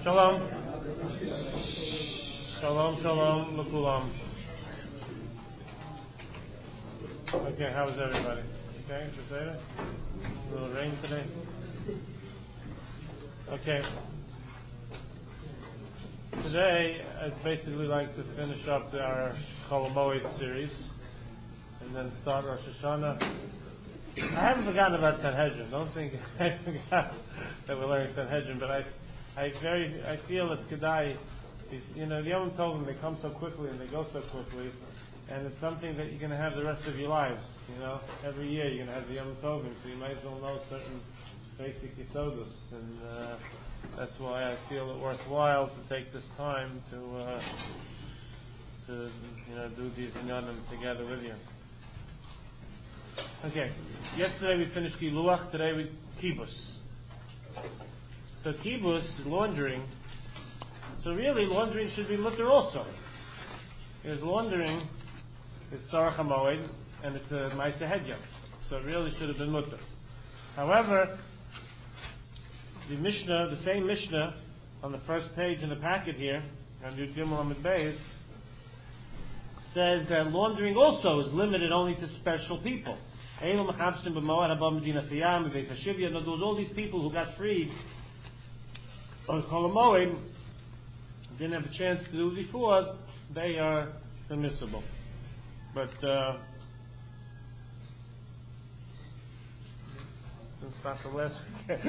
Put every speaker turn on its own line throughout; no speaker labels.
Shalom. Shalom, shalom, l'kulam. Okay, how is everybody? Okay, a little rain today. Okay. Today, I'd basically like to finish up our Chol HaMoed series and then start Rosh Hashanah. I haven't forgotten about Sanhedrin. Don't think I forgot that we're learning Sanhedrin, but I feel it's Kedai. The Yom Tovim, they come so quickly and they go so quickly, and it's something that you're going to have the rest of your lives. Every year you're going to have the Yom Tovim, so you might as well know certain basic yesodus, and that's why I feel it worthwhile to take this time to do these inyanim together with you. Okay, yesterday we finished Kiluach, today we Kibus. So Kibus, laundering. So really, laundering should be mutter also. Because laundering is Sarach HaMoed, and it's a Ma'aseh Hedya. So it really should have been mutter. However, the same Mishnah, on the first page in the packet here, on Yud Gimel Amud Beis, says that laundering also is limited only to special people. All these people who got freed on Chol HaMoed didn't have a chance to do it before, they are permissible. But don't stop the last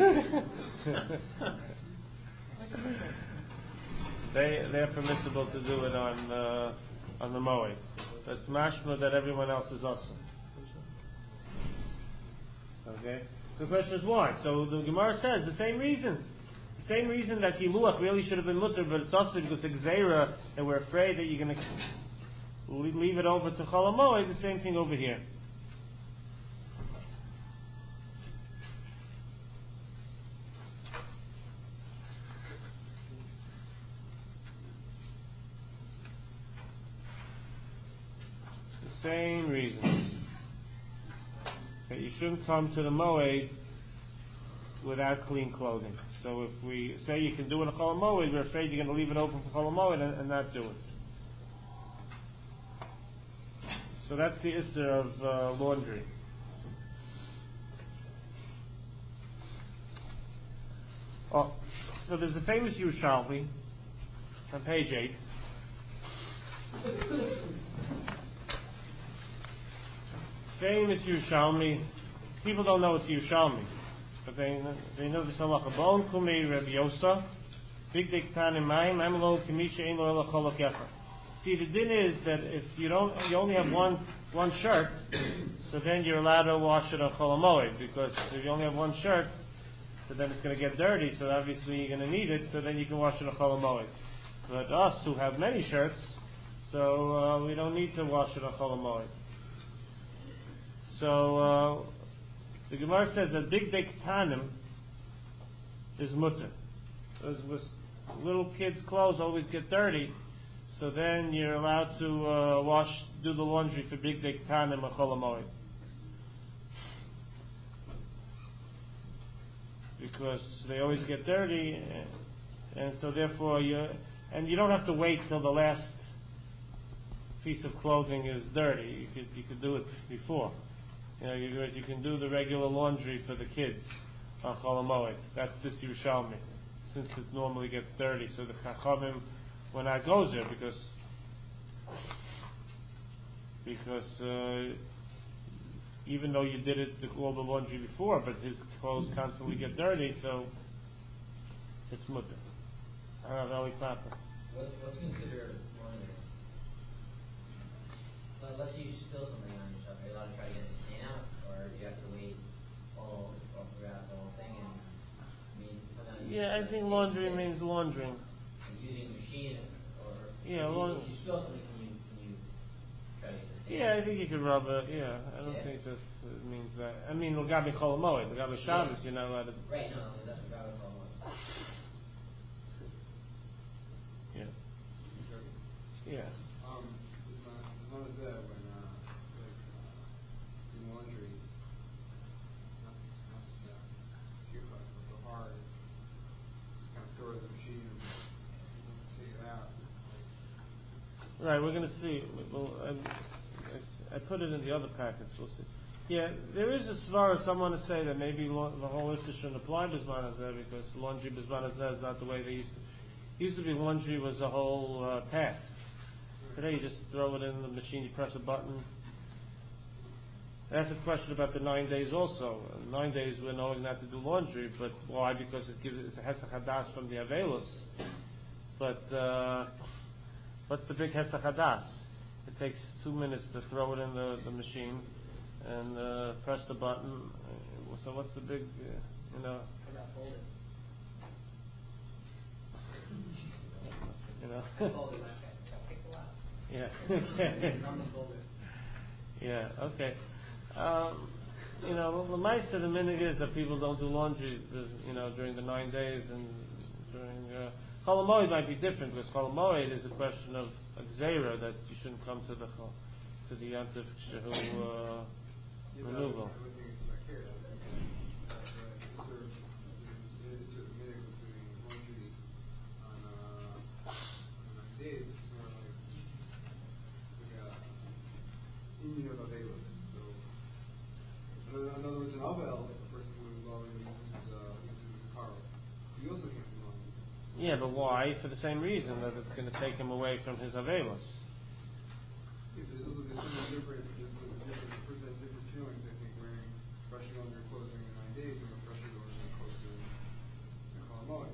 they're permissible to do it on the Moed. That's mashma that everyone else is awesome. Okay? The question is why? So the Gemara says the same reason. The same reason that Kiluach really should have been mutter, but it's also because of Gzeira, and we're afraid that you're going to leave it over to Chol HaMoed, the same thing over here. The same reason. That you shouldn't come to the Moed without clean clothing. So if we say you can do it in Chol HaMoed, we're afraid you're going to leave it over for Chol HaMoed and not do it. So that's the issue of laundry. Oh, so there's a famous Yerushalmi on page 8. Famous Yerushalmi. People don't know it's Yerushalmi, but they know this halacha. Bon kumei Rabbi Yosa, big diktan imayim, amlo kamisha ein lo elachol kefer. See, the din is that if you only have one shirt, so then you're allowed to wash it on Chol HaMoed, because if you only have one shirt, so then it's going to get dirty, so obviously you're going to need it, so then you can wash it on Chol HaMoed. But us who have many shirts, so we don't need to wash it on Chol HaMoed. So the Gemara says that big dektanim is mutter. With little kids' clothes always get dirty, so then you're allowed to do the laundry for big dektanim and Chol HaMoed. Because they always get dirty, and so therefore you don't have to wait till the last piece of clothing is dirty. You could do it before. You can do the regular laundry for the kids on Chol HaMoed. That's this Yerushalmi, since it normally gets dirty. So the Chachamim were not gozer because even though you did all the laundry before, but his clothes constantly get dirty, so it's mutter. I don't know,
What's considered laundry? Let's say you spill something on yourself. Are you allowed to try to get the stain out, or do you have to wait all throughout the whole thing?
Yeah, I think laundry means laundering.
Using a machine, or
if
you spill something, can you try to get the stain out?
Yeah, I think you could rub it. Yeah, I don't think that means that. I mean, l'gabi Chol HaMoed, l'gabi Shabbos, you're not allowed to.
Right, no, that's l'gabi Chol HaMoed.
Yeah. Yeah.
As long as when in laundry, it's not so hard. Just kind of throw over the machine and take it out.
Right, we're going to see. Well, I put it in the other packets. We'll see. Yeah, there is a svara. Someone to say that maybe the whole issue shouldn't apply Bisman Hazeh because laundry Bisman Hazeh is not the way they used to. Used to be laundry was a whole task. Today you just throw it in the machine, you press a button. That's a question about the 9 days also. 9 days we're knowing not to do laundry, but why? Because it gives it's a hesach hadas from the Avelus. But what's the big hesach hadas? It takes 2 minutes to throw it in the machine and press the button. So what's the big,
I got folded. Folded, that takes a while.
Yeah.
Nothing folded.
Yeah. Okay. The mice of the minhag is that people don't do laundry, during the 9 days, and during Chol HaMoed might be different because Chol HaMoed is a question of a gzeira that you shouldn't come to the Yantif Shehu removal.
I would think it's like here. There's a certain minute of doing laundry on 9 days. It's more like a union of Avelis. So, in other words, an Avel, a person who is already uses the car, he also can't do laundry.
Yeah, but why? For the same reason that it's going to take him away from his Avelis.
Yeah, there's something different. The person has different feelings. I think wearing freshly laundered clothes during the 9 days and freshly laundered clothes during the Chol HaMoed.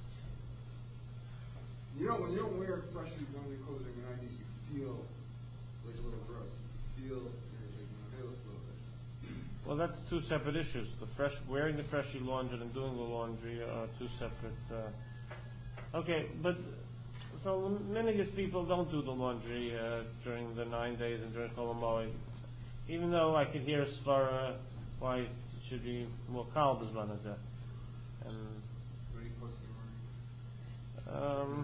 When you don't wear freshly laundered clothes during the 9 days, you feel like a little gross. You feel like an Avelis a little bit.
Well, that's two separate issues. Wearing the freshly laundered and doing the laundry are two separate. Okay, but so many people don't do the laundry during the 9 days and during Chol HaMoed. Even though I could hear svara why it should be more kal b'zman hazeh.
What are you posting?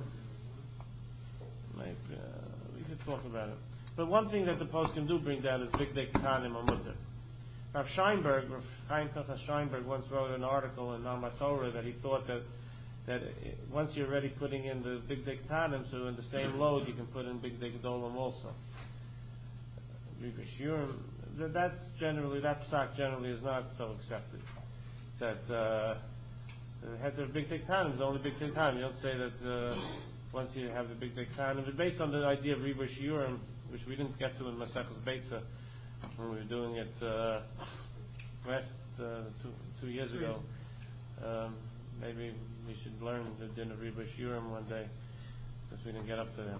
Maybe we could talk about it. But one thing that the post can do bring down is big day ketanim or mutter. Rav Chaim Pinchas Scheinberg once wrote an article in Nalmat Torah that he thought that once you're already putting in the big day ketanim, so in the same load you can put in big day gedolim also. That psak generally is not so accepted. That the heter of big day ketanim is only big day ketanim. You don't say that once you have the big day ketanim, but based on the idea of riba shiurim, which we didn't get to in Maseches Beitza when we were doing it last 2 years ago. Maybe we should learn the din of riba shiurim one day because we didn't get up to them.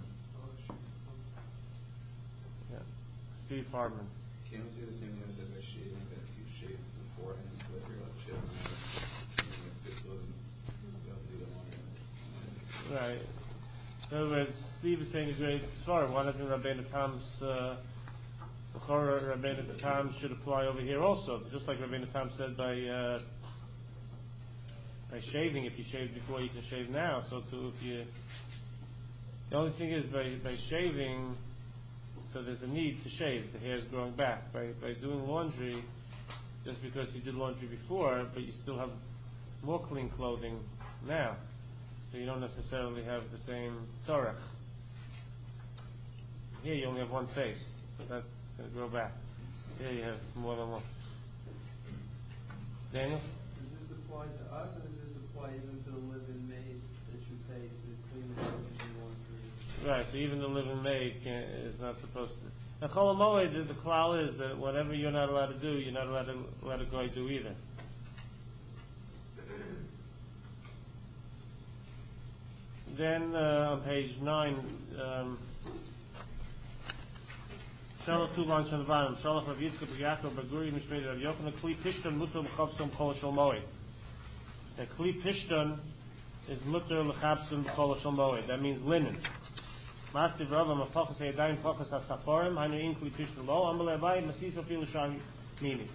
Yeah, Steve Hardman.
Can't we say the same thing I said by shaving, that if you shave beforehand, so if you're allowed to shave this wasn't able to do that longer?
Right. In other words, Steve is saying a great svara. Why doesn't Rabbeinu Tam's Rabbeinu Tam should apply over here also? Just like Rabbeinu Tam said by shaving, if you shaved before, you can shave now. So too, the only thing is by shaving, so there's a need to shave. The hair is growing back. By doing laundry, just because you did laundry before, but you still have more clean clothing now. So you don't necessarily have the same tzorach. Here you only have one face, so that's going to grow back. Here you have more than one. Daniel?
Does this apply to us, or does this apply even to the live-in maid that you pay to clean the house and do laundry?
Right, so even the living maid is not supposed to. And Chol HaMoed, the klal is that whatever you're not allowed to do, you're not allowed to let a guy do either. Then on page 9, Shalach 2 lines from the bottom. Shalach Rav Yitzchak B'Yakov B'Guri Mishmei Rav Yochanan Kli Pishton Mutter L'Chavsam B'Chol Shel Moed. The Kli Pishton is Mutter L'Chavsam B'Chol Shel Moed. That means linen. Masiv Rav Amapachas Yadayim Pachas HaSafarim Hainu In Kli Pishton Lo Amalei Abai Masisa Fil Shani Mini.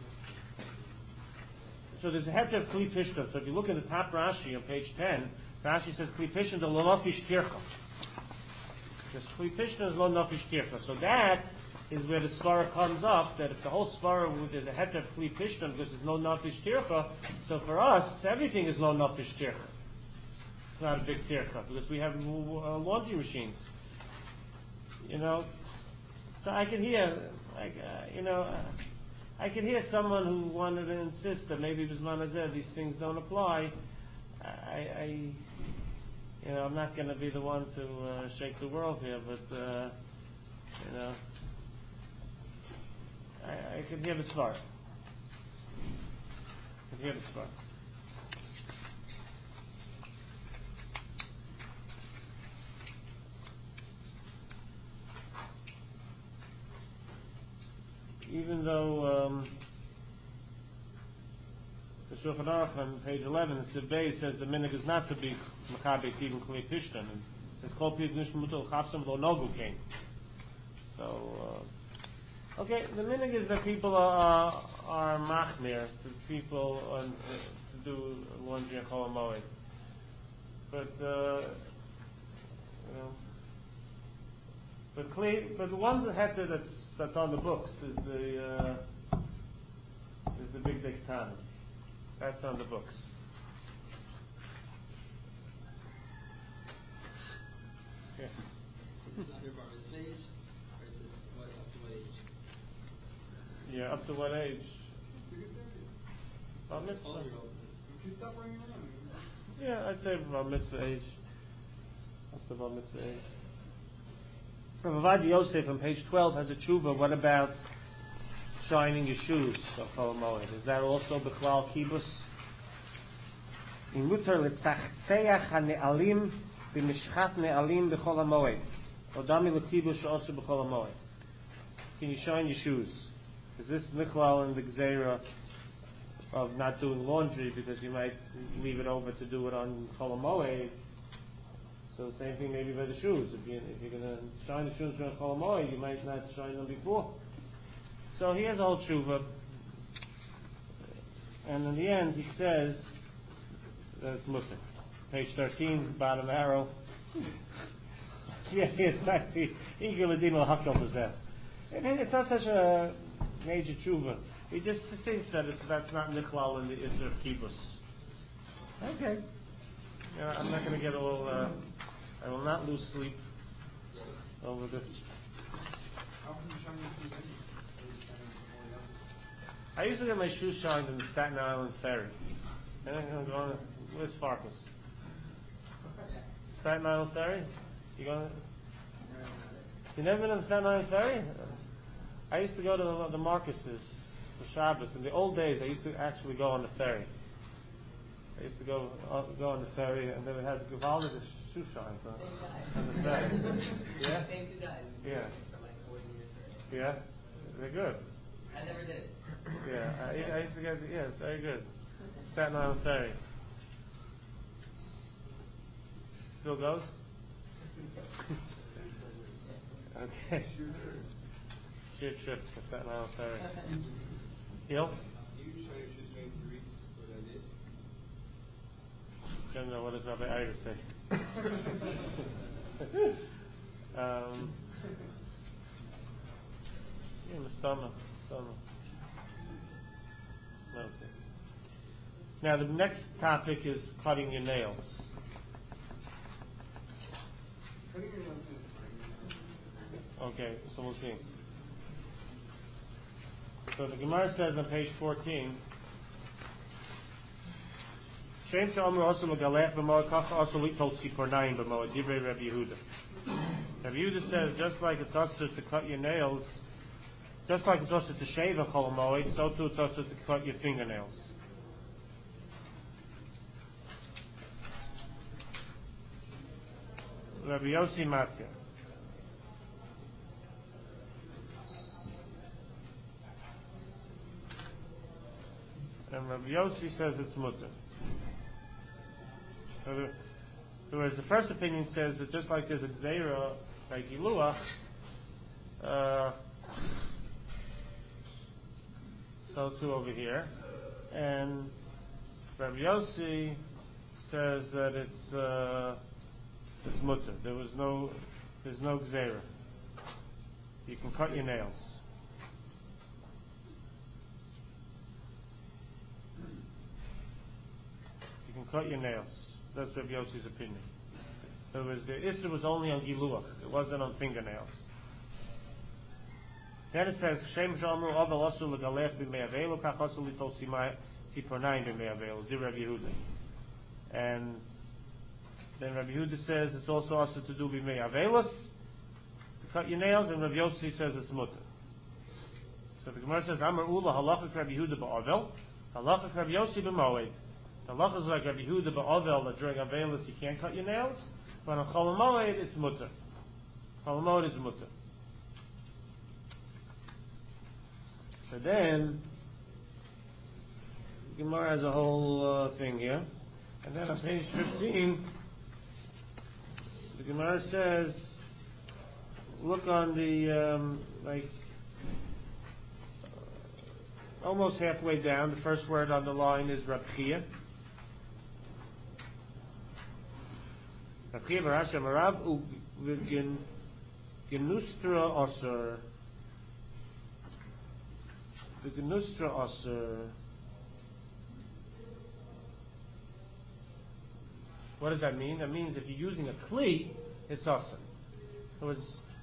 So there's a heter of Kli Pishton. So if you look at the top Rashi on page 10, Rashi says Kli Pishton the Lo Nofish Tircha. Because Kli Pishton is Lo Nofish Tircha. So that is where the svara comes up, that if the whole svara there's a heter of Kli Pishton because there's no Nafish Tircha, so for us everything is no Nafish Tircha. not a big tircha because we have laundry machines. So I could hear, I could hear someone who wanted to insist that maybe Bisman Hazeh these things don't apply. I'm not going to be the one to shake the world here, but I can hear the svar. I can hear the svar. Even though the Shulchan Aruch on page 11, the Siv Beis says the minhag is not to be mechabes even klei pishtan. It says kol pid nishmutal chafsam lo nagu came. So, okay, the minhag is that people are machmir, that people to do laundry and chol hamoed. But but the one heter that's on the books is the big diktan. That's on the books. Yes.
Is this under bar mitzvah age, or is this up to what age?
Yeah, up to what age?
It's a good day.
Bar mitzvah.
You can stop running around.
Yeah, I'd say bar mitzvah age. Up to bar mitzvah age. Rav Yosef on page 12 has a tshuva. What about shining your shoes? Is that also b'chlal kibus? In mutar letzachzeach hane'alim b'mishchat ne'alim b'chol hamoed. Odami lekibus also b'chol hamoed. Can you shine your shoes? Is this nichlal in the gzeira of not doing laundry because you might leave it over to do it on chol hamoed? So the same thing maybe by the shoes. If you're going to shine the shoes during chol hamoed, you might not shine them before. So he has a whole tshuva, and in the end he says that it's mutter. Page 13, bottom arrow. It's not such a major tshuva. He just thinks that that's not nichlal in the Isser of Kibbutz. Okay. I'm not going to get all. I will not lose sleep over this.
How can you shine your shoes anyway?
I used to get my shoes shined in the Staten Island ferry. And I'm going to go on. Where's Farkas? Staten Island ferry? You going? You never been on the Staten Island ferry? I used to go to the Marcuses for Shabbos. In the old days, I used to actually go on the ferry. I used to go on the ferry, and then we had to give all the shoe shine on the ferry. Yeah?
Same two guys.
Yeah.
For like 40 years already.
Yeah? They're good.
I never did it.
Yeah, I used to get, it's very good. Staten Island ferry. Still goes? Okay. Sheer trip for Staten Island ferry. Heel?
Do you shine your shoes during 3 weeks for 9 days?
Don't know what does Rabbi Ida say. Mustama. Okay. Now the next topic is cutting your nails.
Cutting your nails is fine.
Okay, so we'll see. So the Gemara says on page 14, Shem she'amru also megalech b'moed kacha also litol tzipornayim b'moed divrei Rabbi Yehuda. Rabbi Yehuda says just like it's also to cut your nails, just like it's also to shave a chol hamoed, so too it's also to cut your fingernails. Rabbi Yossi Matya. And Rabbi Yossi says it's mutter. Whereas the first opinion says that just like there's a gzeira by Giluach, so too over here. And Rabbi Yossi says that it's mutter. There's no gzeira. You can cut your nails. You can cut your nails. That's Rabbi Yossi's opinion. In other words, the Isser was only on Giluach. It wasn't on fingernails. Then it says, Shem Shamru Aval Asul Legalech B'Me'avelu Kach Asul Litol Tzipornayim B'Me'avelu Di Rabbi Yehuda. And then Rabbi Yehuda says it's also also to do B'Me'avelus, to cut your nails, and Rabbi Yossi says it's mutter. So the Gemara says, Amar Ula Halachak Rabbi Yehuda Ba'avel, Halachak Rabbi Yossi B'Moed. The halacha is like Rabbi Yehuda Ba'avel, that during Avelus you can't cut your nails, but on Chol Moed it's mutter. Chol Moed is mutter. So then, the Gemara has a whole thing here. And then on page 15, the Gemara says, look on the, almost halfway down, the first word on the line is Rab Chia. Rab Chia Barash Amarav Genustra Osir. The Genustra Osir. What does that mean? That means if you're using a kli, it's osir. So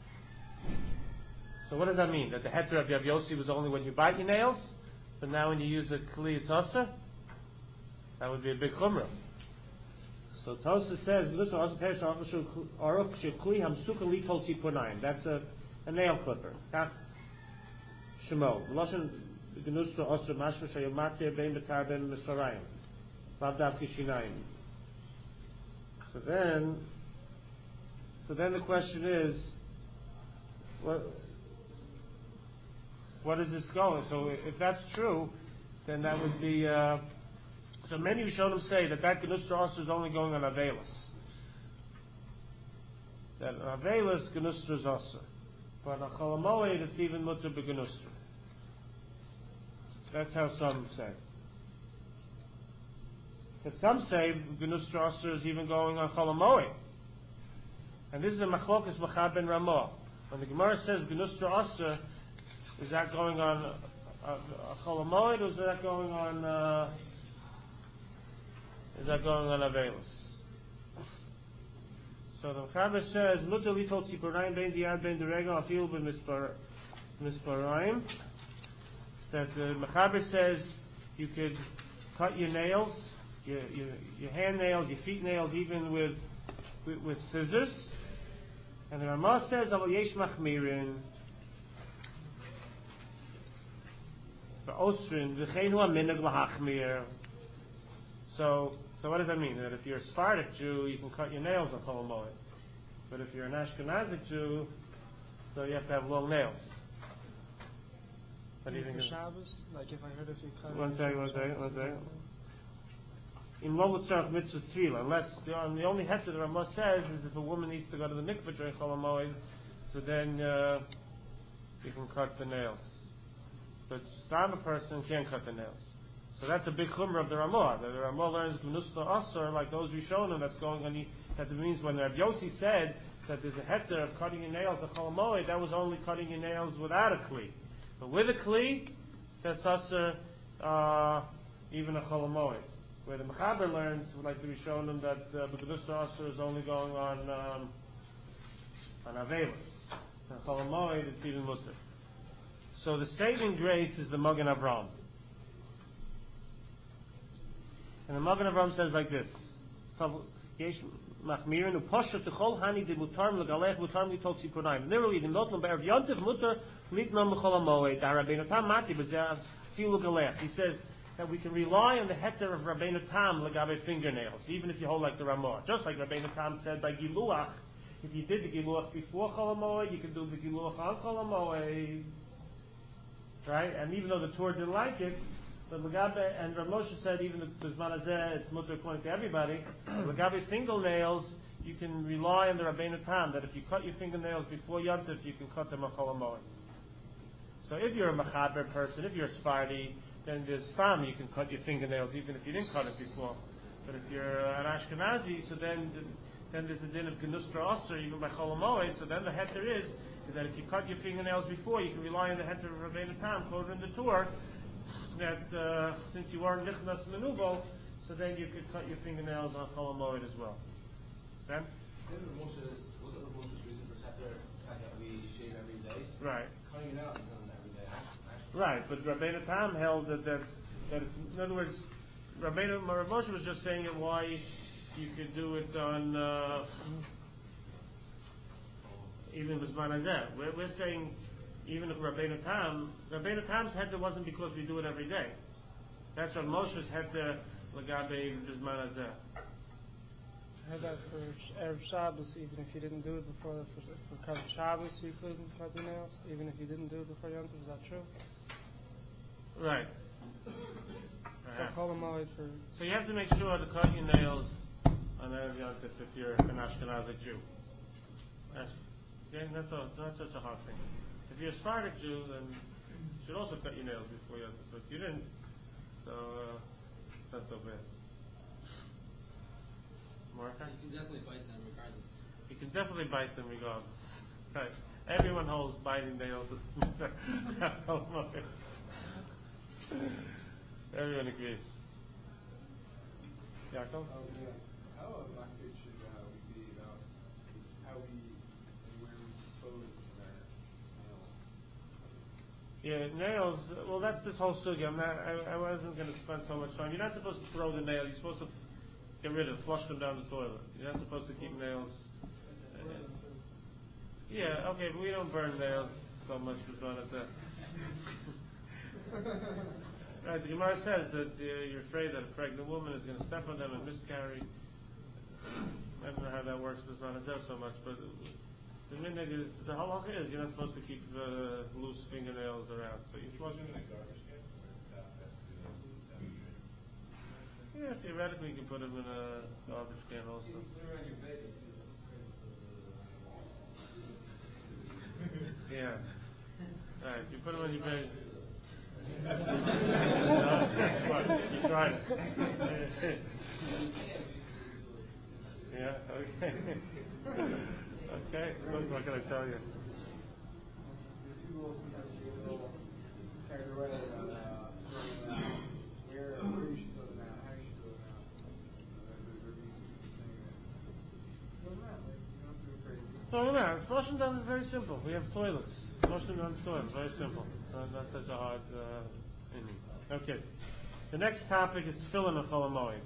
what does that mean? That the heter of Rav Yossi was only when you bite your nails, but now when you use a kli, it's osir? That would be a big chumrah. So Tosa says, that's a nail clipper. Shemo. Lashon Genustra Osir Mashma Shayomatir Ben Betar Ben Misfarayim. Lavdav Kishinayim. So then the question is, what is this going? So if that's true, then that would be. So many Rishonim say that Genustra Osir is only going on Avelus. That on Avelus Genustra is Osir, but on Chol Hamoed it's even mutter b'Genustra. That's how some say. But some say Genustra Osir is even going on Chol Hamoed. And this is a machlokas Machab ben Ramah. When the Gemara says Genustra Osir, is that going on Chol Hamoed, or is that going on Avelus? So the Machab says Mutter litol tzipurayim ben diad ben derega afil ben misparayim. That the Mechaber says you could cut your nails, your hand nails, your feet nails, even with scissors. And the Ramah says, "Aval yesh machmirin for osrin v'cheinu aminag lahachmir." So what does that mean? That if you're a Sephardic Jew, you can cut your nails on Chol Hamoed, but if you're an Ashkenazic Jew, so you have to have long nails. What do you think?
For Shabbos, like if I heard if you cut.
One second. In lo l'tzarech mitzvahs tefillah, unless the only heter the Ramah says is if a woman needs to go to the mikveh during Chol Hamoed, so then you can cut the nails. But a person can't cut the nails. So that's a big chumrah of the Ramah. The Ramah learns Genustra Osir, like those Rishonim that's going on. That means when Rav Yossi said that there's a heter of cutting your nails at Chol Hamoed, that was only cutting your nails without a kli. But with a kli, that's Osir even a Chol Hamoed. Where the Mechaber learns, like the Rishonim, that the Genustra Osir is only going on Avelus. And Chol Hamoed, it's even mutter. So the saving grace is the Magen Avram. And the Magen Avram says like this: Literally, the Notlam Be'er Yontif Mutter Litnam Chol Hamoed. Rabbeinu Tam Mati Filu Galech. He says that we can rely on the heter of Rabbeinu Tam Lagabe fingernails, even if you hold like the Ramah. Just like Rabbeinu Tam said by Giluach, if you did the Giluach before Chol Hamoed, you can do the Giluach on Chol Hamoed. Right? And even though the Torah didn't like it, but Lagabe and Rav Moshe said even the Zman Hazeh, it's mutter according to everybody. Lagabe fingernails, you can rely on the Rabbeinu Tam that if you cut your fingernails before Yontif, you can cut them on Chol Hamoed. So if you're a Mechaber person, if you're a Sephardi, then there's Stam, you can cut your fingernails even if you didn't cut it before. But if you're an Ashkenazi, so then there's a din of Genustra Osir even by Chol Hamoed. So then the heter is that if you cut your fingernails before, you can rely on the heter of Rabbeinu Tam quoted in the Torah, that since you weren't Nichnas Menuvo, so then you could cut your fingernails on Chol Hamoed as well. Then?
Wasn't Moshe's reason for Sefer that we shave every day?
Right.
Cutting it out and doing it every day.
Right, but Rabbeinu Tam held that it's, in other words, Rav Moshe was just saying it why you could do it on even with Zman Hazeh. We're saying even if Rabbeinu Tam's heter wasn't because we do it every day. That's Rav Moshe's heter l'gabe Zman Hazeh.
How about for Erev Shabbos, even if you didn't do it before, for Kavod Shabbos, you couldn't cut your nails, even if you didn't do it before Yom Tov, is that true?
Right.
So Chol Hamoed for...
So you have to make sure to cut your nails on Erev Yom Tov if you're an Ashkenazic Jew. Okay, that's not such a hard thing. If you're a Sephardic Jew, then you should also cut your nails before Yom Tov, but you didn't, so it's not so bad. Marka?
You can definitely bite them regardless.
You can definitely bite them regardless. Right. Everyone holds biting nails as everyone agrees. Yaakov?
How makbid should we be about how we and where we dispose our nails?
Yeah, nails. Well, that's this whole sugya. I wasn't going to spend so much time. You're not supposed to throw the nails. You're supposed to get rid of them, flush them down the toilet. You're not supposed to keep nails. Yeah, okay, but we don't burn nails so much as well as that. Right, the Gemara says that you're afraid that a pregnant woman is going to step on them and miscarry. I don't know how that works with Manazeh so much, but the minhag is, the halacha is you're not supposed to keep loose fingernails around. So you're supposed to. Yeah, theoretically you can put them in a garbage can also. Yeah. Right, you put them on your bed. You tried it. Yeah, okay. Okay, look, what can I tell you?
People sometimes get a little carried away about where you should throw them out, how you should throw them out. The reasons for saying that. Throw them out, like, you don't have to go crazy.
Throw them out. Flushing down is very simple. We have toilets. Flushing down the toilet, very simple. It's not such a hard thing. Okay. The next topic is tefillin and Chol Hamoed.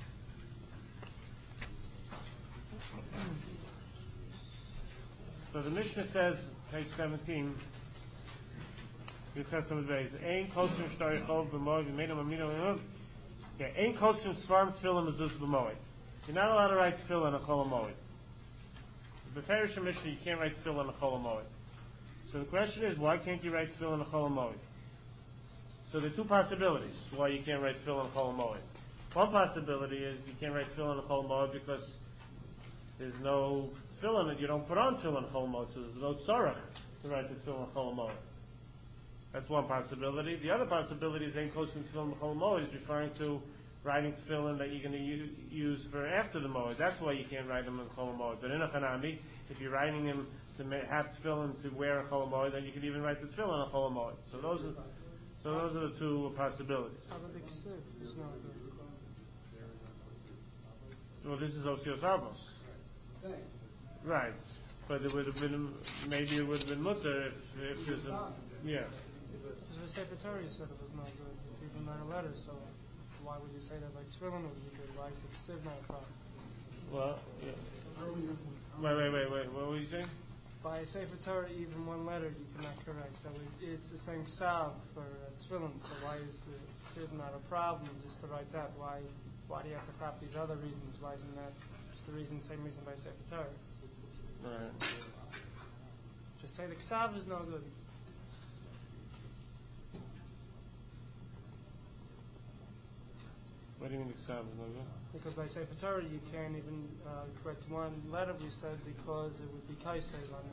So the Mishnah says, page 17, Ein kosum shtar yechov b'moed v'meinu maminu. Yeah, ein kosum svarm tefillin mezuz b'moed. You're not allowed to write tefillin and Chol Hamoed. The Beferish Mishnah, you can't write tefillin and Chol Hamoed. So the question is, why can't you write tefillin and Chol Hamoed? So there are two possibilities why you can't write tefillin and Chol Hamoed. One possibility is you can't write tefillin and Chol Hamoed because there's no tefillin that you don't put on tefillin and Chol Hamoed, so there's no tzarech to write the tefillin and Chol Hamoed. That's one possibility. The other possibility is ein kosum tefillin and Chol Hamoed is referring to writing tefillin that you're going to use for after the moed. That's why you can't write them in Chol Hamoed. But in a Chanami, if you're writing them to have tefillin to wear in Chol Hamoed, then you can even write the tefillin in Chol Hamoed. So those are the two possibilities.
How about the ksiv? It's not good.
Well, this is Osios Avos. Right. But it would have been, maybe it would have been mutter if there's a, yeah.
Because the Sefer Torah said it was not good. It's even not a letter, so why would you say that like tefillin would be good? Why is the ksiv not a problem?
Well, yeah. Wait. What were you saying?
By a Sefer Torah, even one letter you cannot correct. So it's the same ksav for tefillin. So why is the ksiv not a problem just to write that? Why do you have to copy these other reasons? Why isn't that just the same reason by Sefer Torah?
Right.
Just say the ksav is no good.
What do you mean the ksav is no good?
Because by Sefer Torah you can't even correct one letter, we said, because it would be kaisev on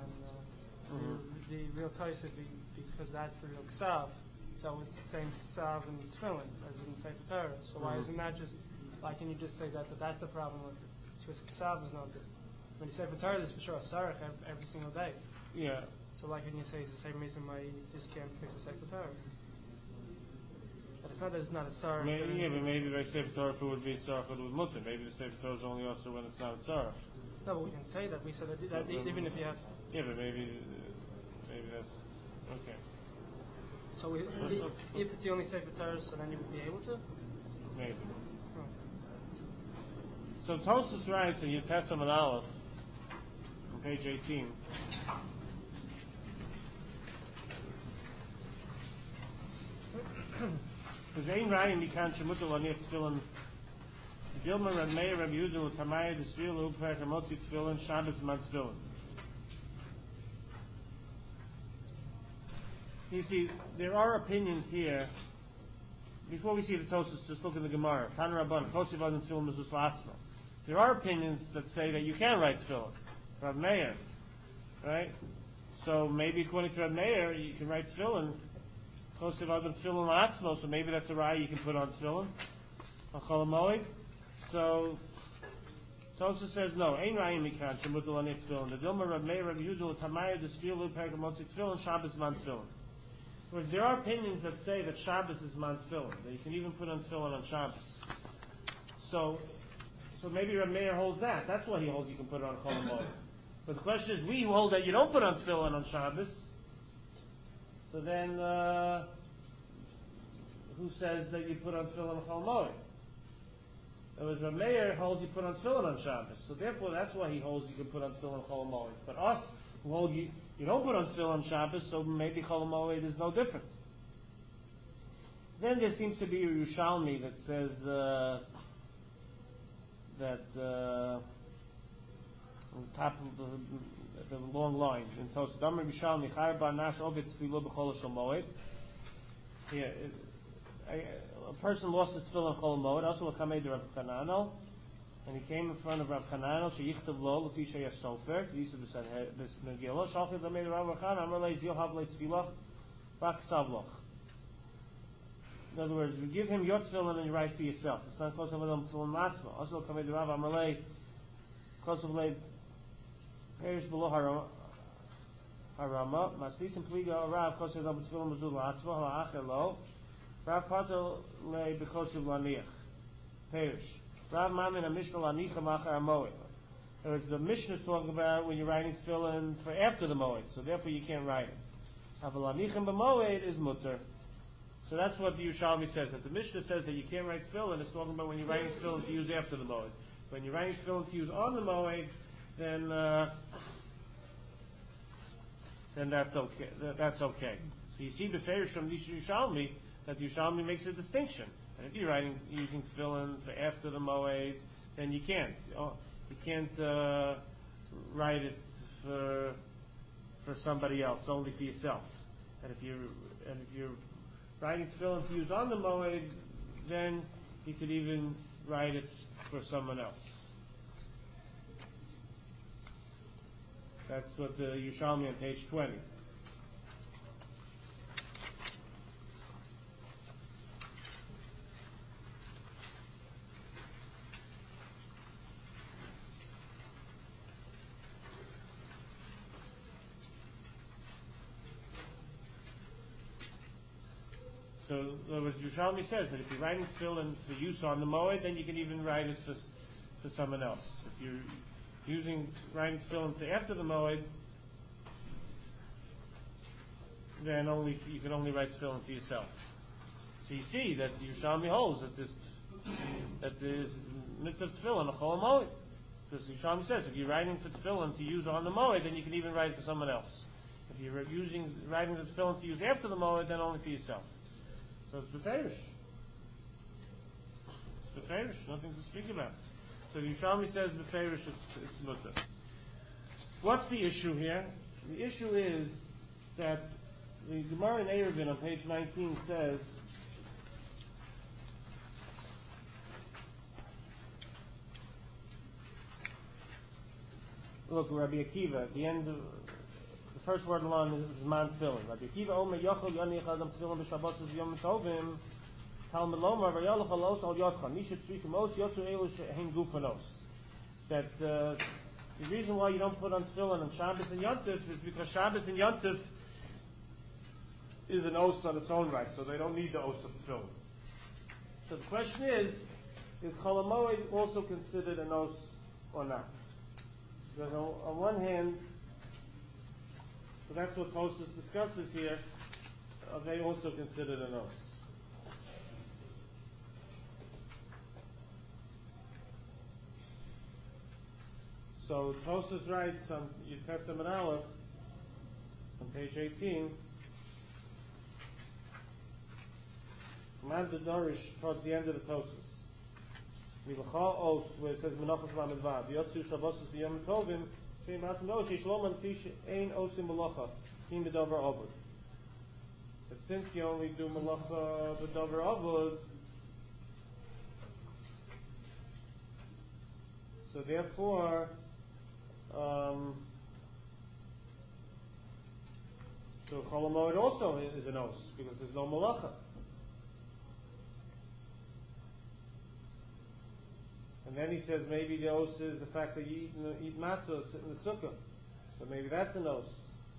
the real kaisev, because that's the real ksav. So it's the same ksav in tefillin as in Sefer Torah. So why isn't that just, why can you just say that that's the problem with it? Because ksav is not good. When you say Sefer Torah, there's for sure a sarach every single day.
Yeah. So
why can you say it's the same reason why you just can't fix the Sefer Torah? But it's not that it's not a Sarah.
Yeah, but maybe by Sefer Torah if it would be Tzarech, it would mutter. Maybe the Sefer Torah is only also when it's not a Tzarech.
No, but we didn't say that. We said that even if you have.
Yeah, but maybe that's okay.
So if it's the only Sefer Torah, so then you would be able to?
Maybe.
Oh.
So Tosfos writes in Yud Aleph, on page 18. It says, Ein Rayim Mikan Shemutar Laniach Tefillin Dilma Reb Meir Reb Yehuda L'Tamaya D'Svil L'Uper Kamotzi Tefillin Shabbos Man Tefillin. You see, there are opinions here. Before we see the Tosfos, just look at the Gemara. Tan Rabban Kosiv Adam Tefillin Mezuz La'atzma. There are opinions that say that you can write Tefillin. Reb Meir, right? So maybe according to Reb Meir, you can write Tefillin. Kosiv Adam Tefillin La'atzmo, so maybe that's a raya you can put on Tefillin. On Chol HaMoed. So Tosfos says no. Ein rayim mikan shemutar laniach Tefillin. The Dilma Reb Meir Reb Yehuda L'Tamaya D'Svil L'Uper Kamotzi Tefillin Shabbos Man Tefillin. But there are opinions that say that Shabbos is Man Tefillin, that you can even put on Tefillin on Shabbos. So maybe Reb Meir holds that. That's why he holds you can put it on Chol HaMoed. But the question is, we hold that you don't put on Tefillin on Shabbos. So then, who says that you put on Tefillin on Chol HaMoed? In other words, Reb Meir holds you put on Tefillin on Shabbos. So therefore, that's why he holds you can put on Tefillin on Chol HaMoed. But us, who hold you don't put on Tefillin on Shabbos, so maybe Chol HaMoed is no different. Then there seems to be a Yerushalmi that says that on the top of the long line in Tosfos, Damar Yerushalmi Chayar Bar Nash Ovid Tefillah B'Chol HaMoed. Yeah, a person lost his tefillin on Chol HaMoed. Also, L'Kamei de Rav Chananel, and he came in front of Rav Chananel. Sheyichtav lo l'fi sheyesh sofer. Yisuf b'Megillah. Shalchid l'Kamei de Rav Chananel. Amar lei zil hav lei tefillah rak savloch. In other words, you give him your tefillin and you write for yourself. It's not Kosov Adam Tefillin Matzma. Also, L'Kamei de Rav Amar lei Kosov lei perish below harama. Maslisim pliga Rav Kosov Adam Tefillin Mezul La'atzma Ha'acher lo. Rav Patel lei b'Kosov Laniach perish. Rav Mamin a Mishnah Lanicha Machar Moed. In other words, the Mishnah is talking about when you're writing tefillin for after the Moed, so therefore you can't write it. Aval Lanichim b'Moed is mutter. So that's what the Yerushalmi says. That the Mishnah says that you can't write tefillin. It's talking about when you're writing tefillin to use after the Moed. When you're writing tefillin to use on the Moed, then that's okay. That's okay. So you see beferish from the Yerushalmi that the Yerushalmi makes a distinction. And if you're using tefillin for after the Moed, then you can't. You can't write it for somebody else, only for yourself. And if you're writing tefillin to use on the Moed, then you could even write it for someone else. That's what the Yerushalmi on page 20. So, in other words, Yerushalmi says that if you're writing tefillin for use on the Moed, then you can even write it for someone else. If you're writing tefillin for after the Moed, then you can only write tefillin for yourself. So you see that Yerushalmi holds that there's mitzvah of tefillin a Chol HaMoed. Because Yerushalmi says if you're writing for tefillin to use on the Moed, then you can even write it for someone else. If you're writing the tefillin to use after the Moed, then only for yourself. So it's beferish. It's beferish, nothing to speak about. So the Yerushalmi says beferish, it's mutter. What's the issue here? The issue is that the Gemara in Eruvin on page 19 says, look, Rabbi Akiva, at the end of the first word in line is man tefillin. Rabbi Akiva Omer Yochel Yaniach Adam Tefillin b'Shabbosos v'Yom Tovim Talmud Lomar V'Yalach Alos Al Yotcha Misha Tzrikim Os Yotzu Elu Shehem Gufanos. That the reason why you don't put on tefillin on Shabbos and Yontif is because Shabbos and Yontif is an os on its own right, so they don't need the os of tefillin. So the question is Chol HaMoed also considered an os or not? Because on one hand, so that's what Tosfos discusses here, they also considered an os. So Tosfos writes on Yud Testament Aleph, on page 18, Command the Dorish towards the end of the Tosfos. Milcha os, where it says Menachos Lamed Vav, Yotzu Shabbosos V'Yom Tovim, Shein B'Atzim Dosh, Yishlom Fish Ein Osim Melacha, Kim B'Dover Avod. But since you only do Melacha B'Dover Avod, so therefore, so Chol HaMoed also is an os, because there's no Melacha. And then he says maybe the os is the fact that you eat matzah, sit in the sukkah. So maybe that's an os.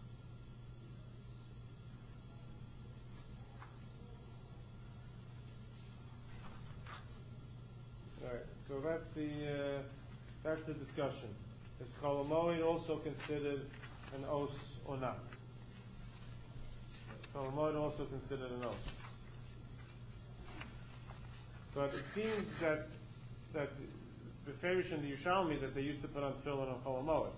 Alright, so that's the discussion. Is Chol HaMoed also considered an os or not? Chol HaMoed also considered an os. But it seems that the Farish and the Yerushalmi that they used to put on tefillin on Chol HaMoed.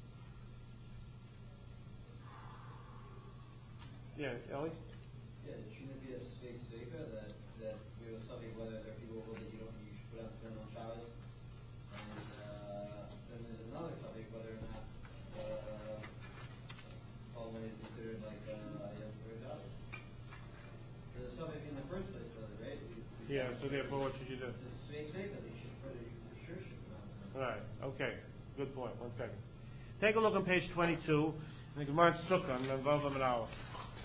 Yeah, Ellie?
Yeah, shouldn't it be a sfeik seika that we were studying whether there are people that you should put on tefillin on Shabbos, and then there's another topic whether or not Chol HaMoed is considered like a Yom Kippur Shabbos. There's a topic in the first place, right?
Yeah. So therefore, what should you do?
The sfeik seika that you should put it.
Right, okay. Good point. 1 second. Take a look on page 22 in the Gemara Sukkah on Vav Amud Aleph.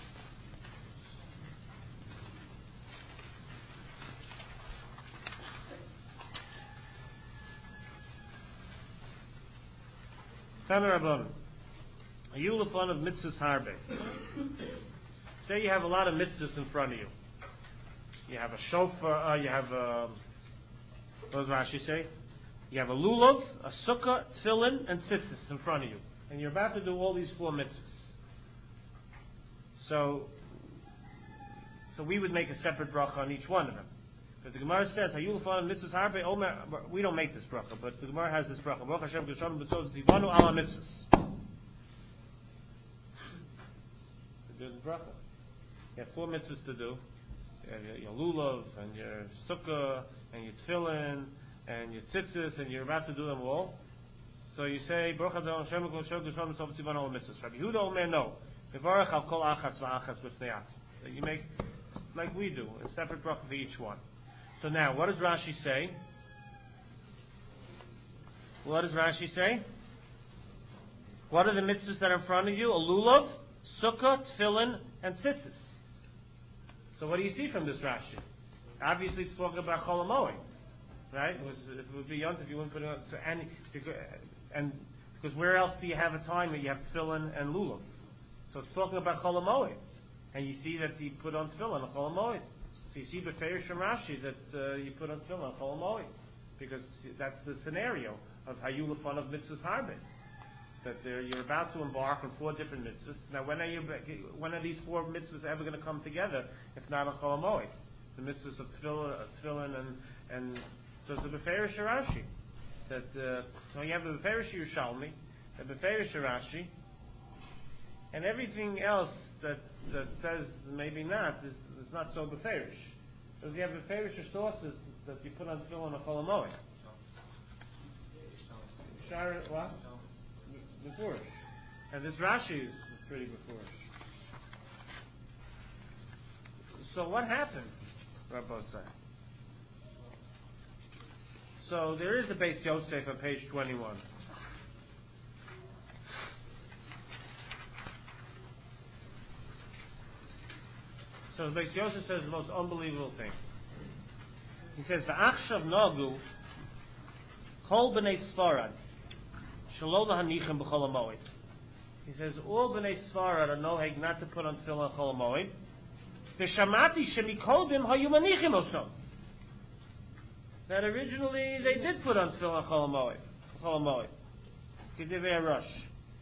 Tana Rabbanan. A yulafon of mitzvahs harbe. Say you have a lot of mitzvahs in front of you. You have a shofar, you have what does Rashi say? You have a lulav, a sukkah, tefillin, and tzitzis in front of you. And you're about to do all these 4 mitzvahs. So we would make a separate bracha on each one of them. But the Gemara says, Hayulafon mitzvahs harbe omer, we don't make this bracha, but the Gemara has this bracha. Baruch Hashem Geshem B'tzos Tivanu ala mitzvahs. To do the bracha. You have 4 mitzvahs to do. You have your lulav, and your sukkah, and your tefillin, and your tzitzis, and you're about to do them all. So you say, Baruch Hashem Geshem B'tzos Tivanu ala mitzvahs. Rabbi Yehuda Omer, no. Mevarach al kol achas v'achas b'fnei atzim. So you make, like we do, a separate bracha for each one. So now, what does Rashi say? What does Rashi say? What are the mitzvahs that are in front of you? A lulav, sukkah, tefillin, and tzitzis. So what do you see from this Rashi? Obviously it's talking about Chol HaMoed, right? If it would be Yontif, you wouldn't put it on. So, and because where else do you have a time where you have tefillin and lulav? So it's talking about Chol HaMoed. And you see that you put on tefillin on Chol HaMoed. So you see Beferish from Rashi that you put on tefillin on Chol HaMoed, because that's the scenario of Hayulafon of mitzvahs harbe. That you're about to embark on 4 different mitzvahs. Now, when are these 4 mitzvahs ever going to come together if not on Chol HaMoed? The mitzvahs of tefillin and so it's the Beferish Rashi. That so you have the Beferish Yerushalmi, the Beferish Rashi, and everything else that says maybe not is not so beferish. Because you have beferish sources that you put on tefillin on Chol HaMoed. Shara, what? Beforish. And this Rashi is pretty beforish. So what happened, Rabbi say? So there is a Beis Yosef on page 21. So the Beis Yosef says the most unbelievable thing. He says, "V'achshav nagu kol b'nei Sfarad shelo lahanichem b'chol HaMoed." He says all b'nei Sfarad are noheg not to put on tefillin on Chol HaMoed. V'shamati shemikodim hayu manichim osam. that originally they did put on tefillin Chol Hamoed. Kedivei Rosh.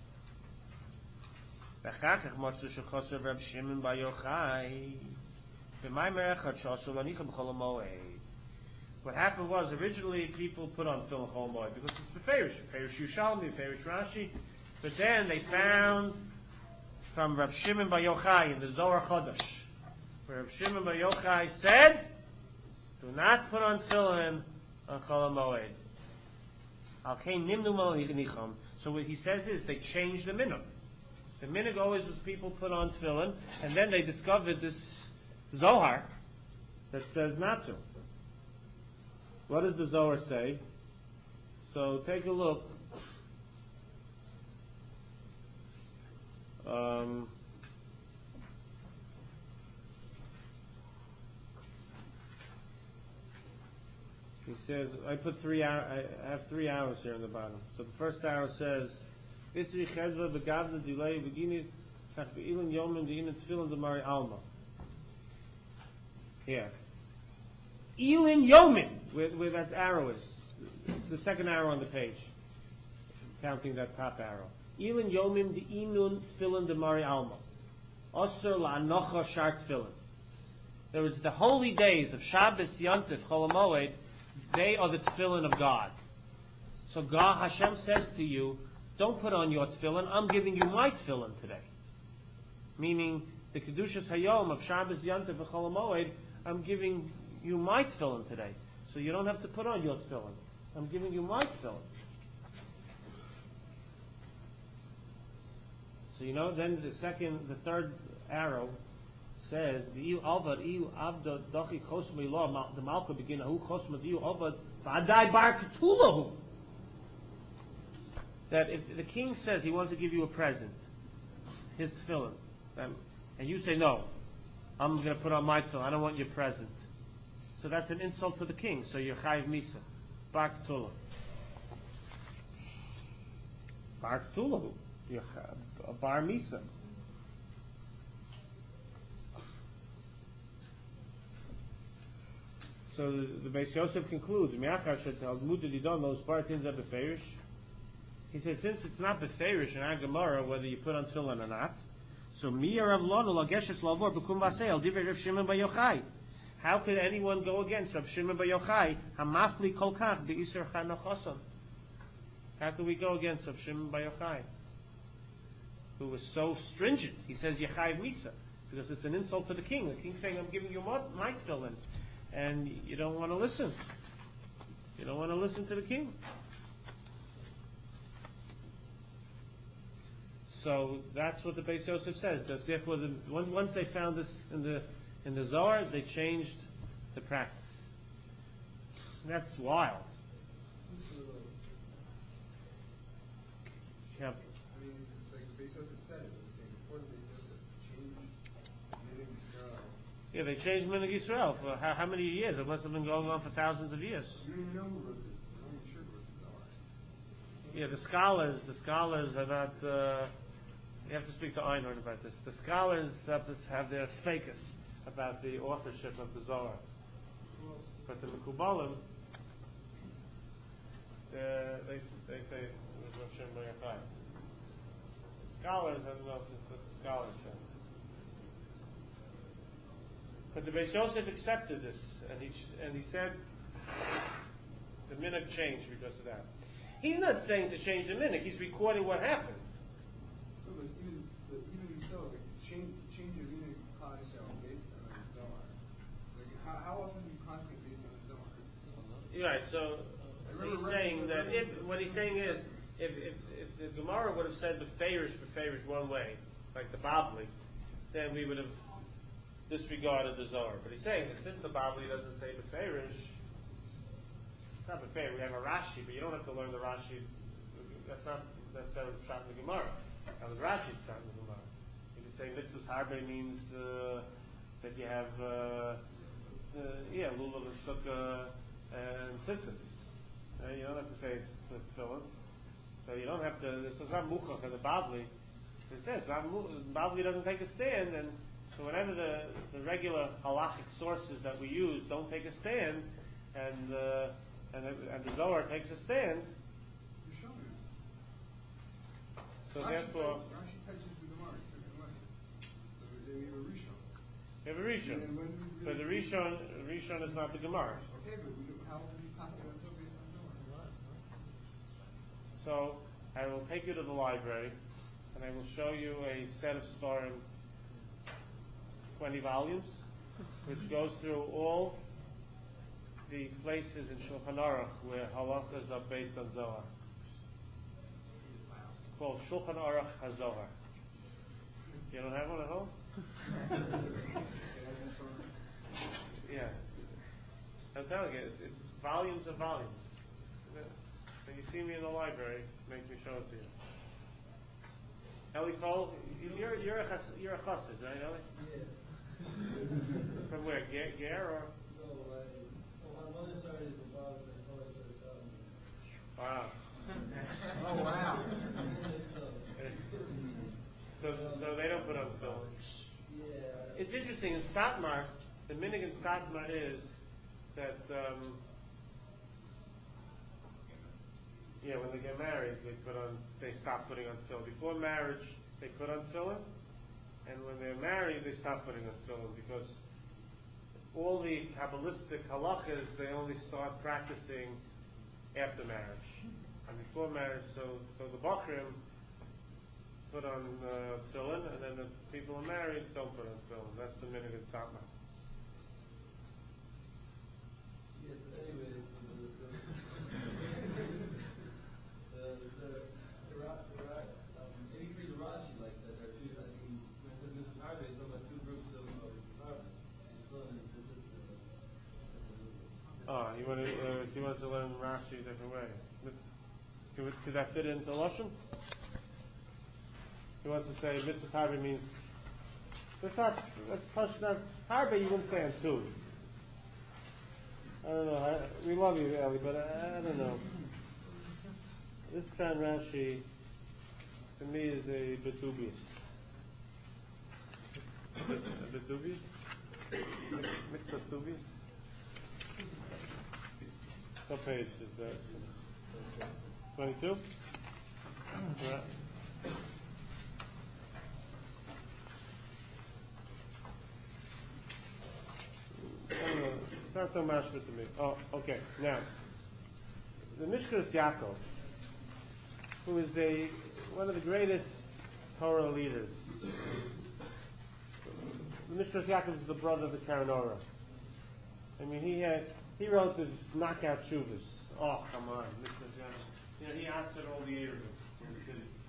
V'chakach matzu shechosav Reb Shimon bar Yochai. B'maimer echad she'asu lanicha b'chol Hamoed. What happened was originally people put on tefillin Chol Hamoed because it's Beferish Yerushalmi, Beferish Rashi. But then they found from Reb Shimon bar Yochai in the Zohar Chodesh, where Reb Shimon bar Yochai said, "Do not put on tefillin on Chol Hamoed." Al kein nimnu malanicham. So what he says is they changed the minhag. The minhag always was people put on tefillin, and then they discovered this Zohar that says not to. What does the Zohar say? So take a look. He says, I put 3 hours. I have 3 hours here in the bottom. So the first hour says, "Isri chedva begavna dilei beginit kach beilin yomin deinin tefillin demari alma." Here, ilin yomin, where that arrow is. It's the second arrow on the page, counting that top arrow. Ilin yomim deinun tefillin demari alma. Osir la'anocha shar tefillin. There was the holy days of Shabbos, Yontif, Chol Hamoed. They are the tefillin of God. So God, Hashem says to you, don't put on your tefillin, I'm giving you my tefillin today. Meaning, the Kedushas Hayom of Shabbos, Yantiv, and Chol Hamoed, I'm giving you my tefillin today. So you don't have to put on your tefillin. I'm giving you my tefillin. So then the third arrow says the avad avda dachi chosma ilah the malka begin hu chosma diu avad v'adai bar ketulahu. That if the king says he wants to give you a present, his tefillin, and you say no, I'm going to put on my tefillin, I don't want your present. So that's an insult to the king. So you're chayiv misa, bar ketulahu, bar ketulahu, you're bar misa. So the Beis Yosef concludes, he says, since it's not beferish in our Gemara whether you put on tefillin or not, so how could anyone go against Rav Shimon bar Yochai? How could we go against Rav Shimon bar Yochai, who was so stringent? He says Yechayiv Misa because it's an insult to the king. The king saying, I'm giving you my tefillin. And you don't want to listen. You don't want to listen to the king. So that's what the Beis Yosef says. Therefore, once they found this in the Zohar, they changed the practice. That's wild. Yeah.
I mean, like the Beis Yosef said it. Before the Beis Yosef changed Minhag Yisrael.
Yeah, they changed Minhag Yisrael for how many years? It must have been going on for thousands of years.
You don't even know who wrote this. I'm not even sure who wrote the Zohar.
Yeah, the scholars are not. You have to speak to Einhorn about this. The scholars have their spekas about the authorship of the Zohar, but the Mekubalim, they say it was Rav Shimon bar Yochai. The scholars, I don't know if it's what the scholars say. But the Beis Yosef accepted this, and he said the minhag changed because of that. He's not saying to change the minhag; he's recording what happened.
No, but even so, like change your Minhag Klal Yisrael based on the Zohar. Like how often do you constantly based on the Zohar?
Right. So he's saying that what he's saying is if the Gemara would have said beferish one way, like the Bavli, then we would have disregarded the Zohar. But he's saying that since the Bavli doesn't say beferish, it's not beferish. We have a Rashi, but you don't have to learn the Rashi. That's not necessarily the Pshat in the Gemara. That was Rashi's Pshat in the Gemara. You could say mitzvahs harbe means that you have lulav and sukkah and tzitzis. You don't have to say it's tefillin. So you don't have to. So it's not muchach in the Bavli. So it says Bavli doesn't take a stand, and so whenever the regular halachic sources that we use don't take a stand, and the Zohar takes a stand.
You show me.
So therefore,
Rashi touches the Gemara, second lesson. So then we have a Rishon.
you have a Rishon, but the Rishon is not the Gemara.
Okay, but how will we pass it on based on Zohar?
So I will take you to the library, and I will show you a set of Starim, 20 volumes, which goes through all the places in Shulchan Aruch where halachas are based on Zohar. It's called Shulchan Aruch HaZohar. You don't have one at home? Yeah. I'm telling you, it's volumes and volumes. When you see me in the library, make me show it to you. Eli Cole, you're a chassid, right, Eli?
Yeah.
From where? Ger or?
No, my mother started as a father, my father started
Wow.
Oh, wow.
So they don't put on stone.
Yeah.
It's interesting in Satmar. The minhag in Satmar is that when they get married, they stop putting on tefillin. Before marriage, they put on tefillin, and when they're married, they stop putting on tefillin because all the Kabbalistic halachas they only start practicing after marriage. And before marriage, so the Bachrim put on tefillin, and then the people who are married don't put on tefillin. That's the minhag in Satmar.
Yes, but anyways, if you read the Rashi like that, there are two, I mean, when it says Mrs. Harvey, it's about two groups of Harvey.
He wants to learn Rashi a different way. Could that fit into Lashon? He wants to say Mitzvah Harvey means that's Pashto. Harvey you wouldn't say on two. I don't know. We love you, Eli, but I don't know. This Pshat Rashi to me is a bit dubious. A bit dubious? Mixed with dubious? What page is that? 22? Yeah. I don't know. It's not so mashma to me. Oh, okay. Now, the Mishkas Yaakov, who is one of the greatest Torah leaders. The Mishkas Yaakov is the brother of the Karanora. I mean, he wrote this knockout shuvas. Oh, come on, Mishkas Yaakov. He answered all the areas in the cities.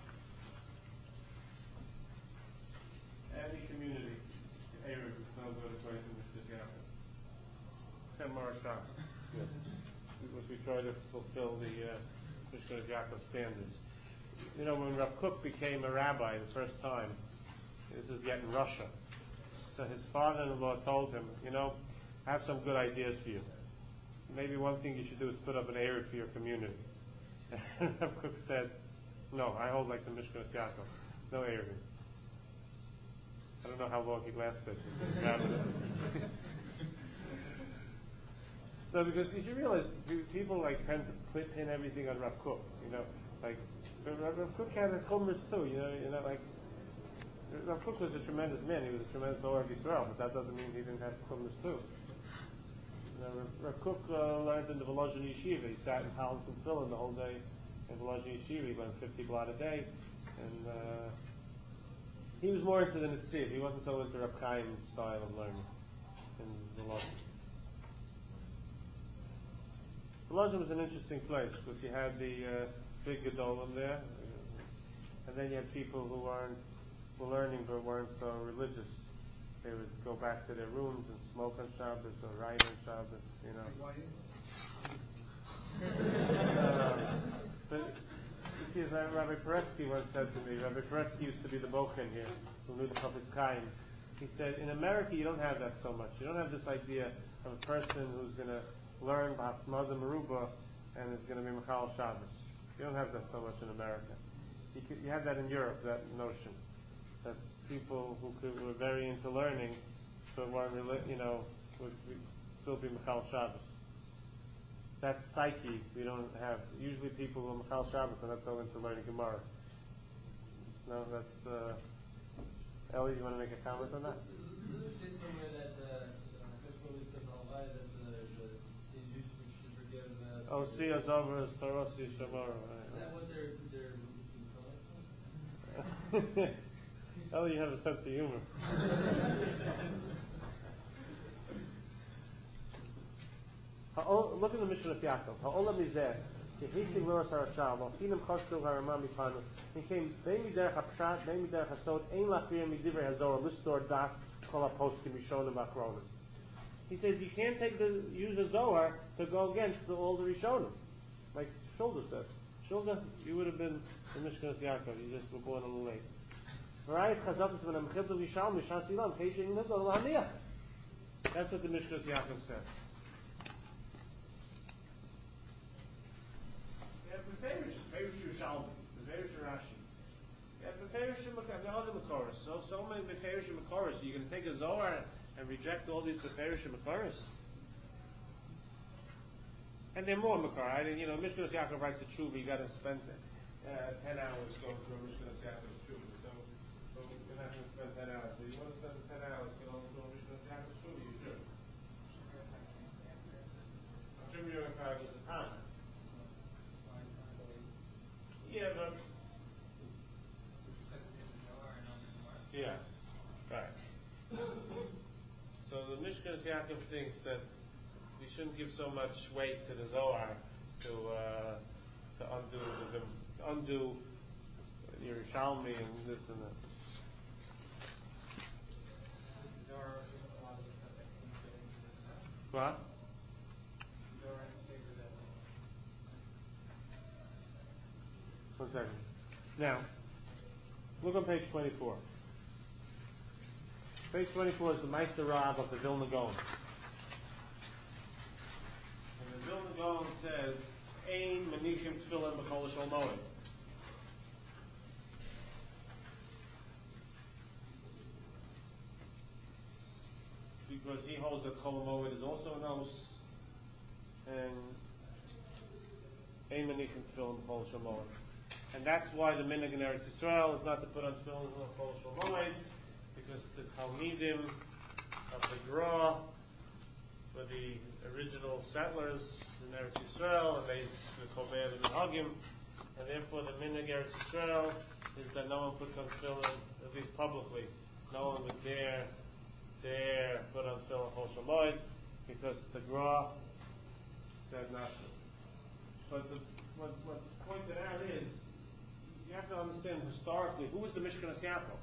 Every community, Erev is no good according to Mishkas Yaakov. Except Marashah. Because we try to fulfill the Mishkas Yaakov standards. When Rav Kook became a rabbi the first time, this is yet in Russia. So his father-in-law told him, I have some good ideas for you. Maybe one thing you should do is put up an area for your community. And Rav Kook said, no, I hold like the Mishkas Yaakov. No area. I don't know how long he lasted. No, because you should realize people tend to pin everything on Rav Kook. Rav Kook had his chumras too. Rav Kook was a tremendous man. He was a tremendous Or of Yisrael, but that doesn't mean he didn't have chumras too. Rav Kook learned in the Volozhin Yeshiva. He sat in Palace and Tefillin the whole day in Volozhin Yeshiva. He learned 50 blot a day, and he was more into the Netziv. He wasn't so into Rav Chaim's style of learning in Volozhin. Volozhin was an interesting place because you had the big Gedolim there, and then you had people who were learning but weren't so religious. They would go back to their rooms and smoke on Shabbos or write on Shabbos, But you see, as Rabbi Paretsky once said to me, Rabbi Paretsky used to be the Bochen here, who knew the Chofetz Chaim. He said, in America you don't have that so much. You don't have this idea of a person who's going to learn B'Hasmada Meruba and is going to be Mechal Shabbos. You don't have that so much in America. You have that in Europe, that notion. That people who were very into learning, but weren't, would still be Mechal Shabbos. that psyche we don't have. Usually people who are Machal Shabbos are not so into learning Gemara. No, that's Ellie, you want to make a comment on that?
Does it say somewhere that Hashemah says Alvai that the Jews should forgive?
See us over as Tarosi Shamar.
Is that what they're
Ellie, you have a sense of humor. Look at the Mishnah of Yaakov. Ha'olam mizeh, kehitim loras harashal, v'chinim chashtu ha'ramah mipanu. He came, bein miderech ha'pshat, bein miderech ha'sod, ein lachrir midivrei hazorah, listor das, kol ha'poskim rishonim v'achronim. He says you can't use a Zohar to go against all the Rishonim. Like Shulda said. Shulda, you would have been in Mishkan Yaakov. You just were born a little late. That's what the Mishkan Yaakov says. You have Beferish Yerushalmi, Beferish Rashi. You have Beferish Makoros. So many Beferish Makoros. You're going to take a Zohar and reject all these Beferish Makoros? And they're more Makar. Mishkan Yaakov writes a tshuva. You got to spend 10 hours going through Mishkan Yaakov's tshuva. So you're not going to spend 10 hours. If you want to spend 10 hours going through Mishkan Yaakov's tshuva, you should. Hashem Yochai was a Tana. Yeah, but yeah, right. So the Mishkan Yaakov thinks that we shouldn't give so much weight to the Zohar to undo Yerushalmi and this and that. What? One second. Now, look on page 24. Page 24 is the Meister Rab of the Vilna Gaon. And the Vilna Gaon says, Ein manichim tefillin b'chol shel moed. Because he holds that chol moed is also an os, and Ein manichim tefillin b'chol shel moed. And that's why the minhag in Eretz Yisrael is not to put on tefillin b'chol shel moed, because the Talmidim of the Gra were the original settlers in Eretz Yisrael, and they Kober the Minhagim, and therefore the minhag Eretz Yisrael is that no one puts on tefillin, at least publicly, no one would dare put on tefillin b'chol shel moed, because the Gra said not to. But what's pointed out is, you have to understand historically, who was the Mishkan Yaakov?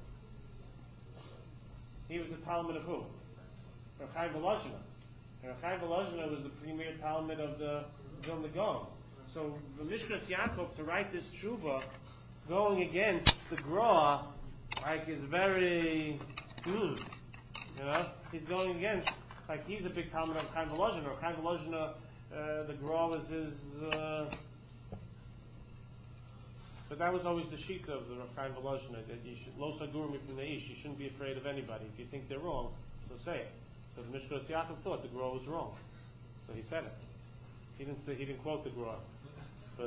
He was the Talmud of who? Rechai Volozhina. And Rechai Volozhina was the premier Talmud of the Vilna Gaon. So the Mishkan Yaakov to write this tshuva going against the Gra, is very, he's going against, he's a big Talmud of Rechai Volozhina. Rechai Volozhina, the Gra was his. But that was always the shita of the Rav Chaim Volozhina, that you should, lo sagur mipnei ish, you shouldn't be afraid of anybody. If you think they're wrong, so say it. So the Mishkan Yaakov thought the Gra was wrong, so he said it. He didn't quote the Gra, but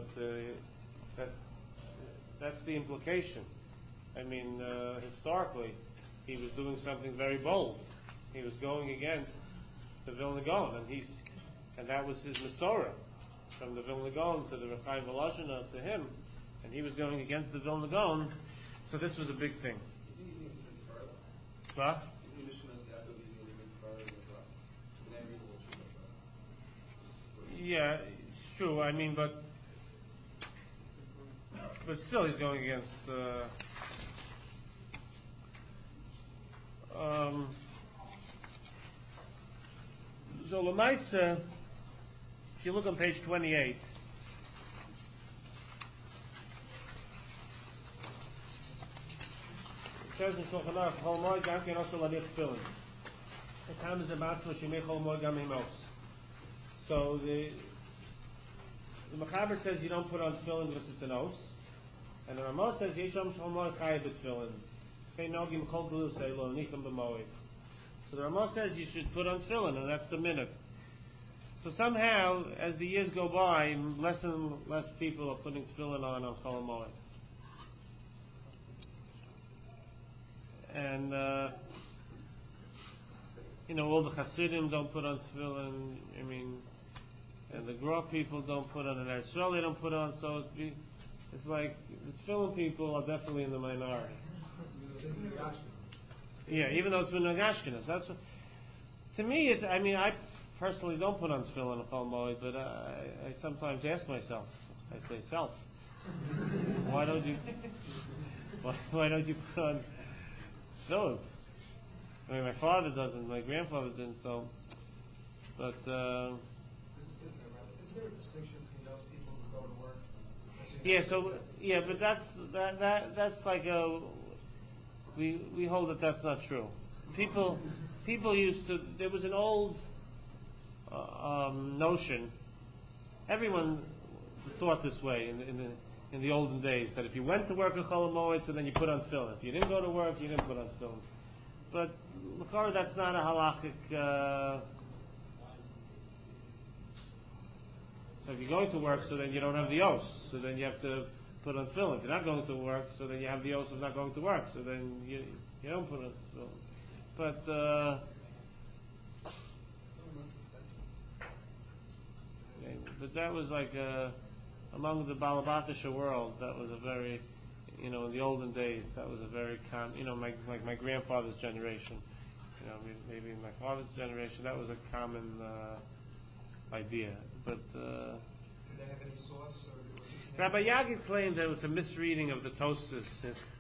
that's the implication. Historically, he was doing something very bold. He was going against the Vilna Gaon, and that was his Masorah, from the Vilna Gaon to the Rav Chaim Volozhina to him. And he was going against the Vilna Gaon, so this was a big thing. What? Yeah, it's true. But still, he's going against. So Lamaisa, if you look on page 28. Says in Shulchan Aruch, Chol Moed Gam Ken also Laniach Tefillin. It comes about Shemei Chol Moed Gam Himos. So the Mechaber says you don't put on tefillin because it's an os, and the Ramah says Yesham Shol Moed Chayav Tefillin. Kei Nogim Kol Glu Say Lo Nicham B'Moed. So the Ramah says you should put on tefillin, and that's the minhag. So somehow, as the years go by, less and less people are putting tefillin on Chol Hamoed. And all the Hasidim don't put on tefillin. And the Grov people don't put on, and Eretz Yisrael they don't put on. So it's like the tefillin people are definitely in the minority. Yeah, even though it's Minhag Ashkenaz. That's what, to me. I personally don't put on tefillin on Chol Hamoed, but I sometimes ask myself. I say, self, why don't you put on tefillin? My father doesn't, my grandfather didn't. So, but.
Is there a distinction between those people who go to work?
But that's like we hold that that's not true. People used to. There was an old notion. Everyone thought this way in the olden days, that if you went to work in Chol Hamoed, so then you put on tefillin. If you didn't go to work, you didn't put on tefillin. But l'chara, that's not a halachic. So if you're going to work, so then you don't have the os. So then you have to put on tefillin. If you're not going to work, so then you have the os of not going to work. So then you don't put on tefillin. But that was like among the Balabatisha world. That was a very, in the olden days, that was a very my grandfather's generation. Maybe in my father's generation, that was a common idea. But
Did they have any source?
Rabbi Yagid claimed there was a misreading of the Tosas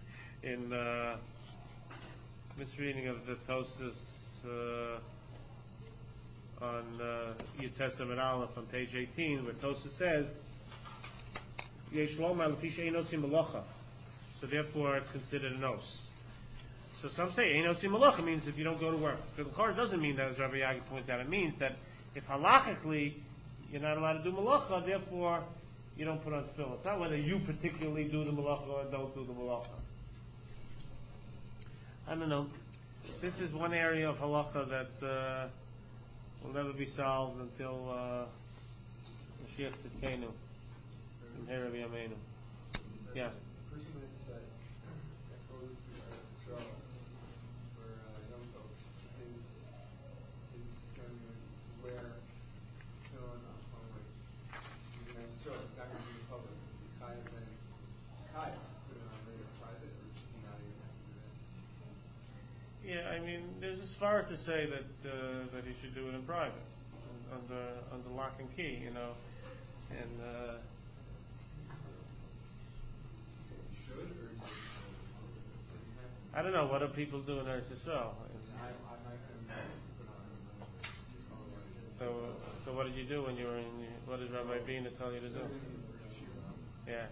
on Yud Amud Aleph on page 18, where Tosas says, "Yesh lomar lefi she'ein osim malacha," so therefore it's considered an os. So some say ein osim malacha means if you don't go to work. But the Chor doesn't mean that, as Rabbi Yagid points out. It means that if halachically you're not allowed to do malacha, therefore you don't put on tefillin. It's not whether you particularly do the malacha or don't do the malacha. I don't know. This is one area of halacha that will never be solved until Mashiach Tzidkenu in Herav Yameinu. Yeah.
A person that goes to Israel for Yom Tov, is going to wear tefillin on Chol Hamoed. He's going to Israel, he's not going to be in public. Is he chayav then? Put it on later private, or does he not even have to do that?
Yeah, there's a svara to say that he should do it in private, under lock and key, and
Should, or does he have to?
I don't know, what do people do in Eretz Yisrael?
My family put on
So what did you do when you were in? What did Rabbi Bina tell you to do? Yeah.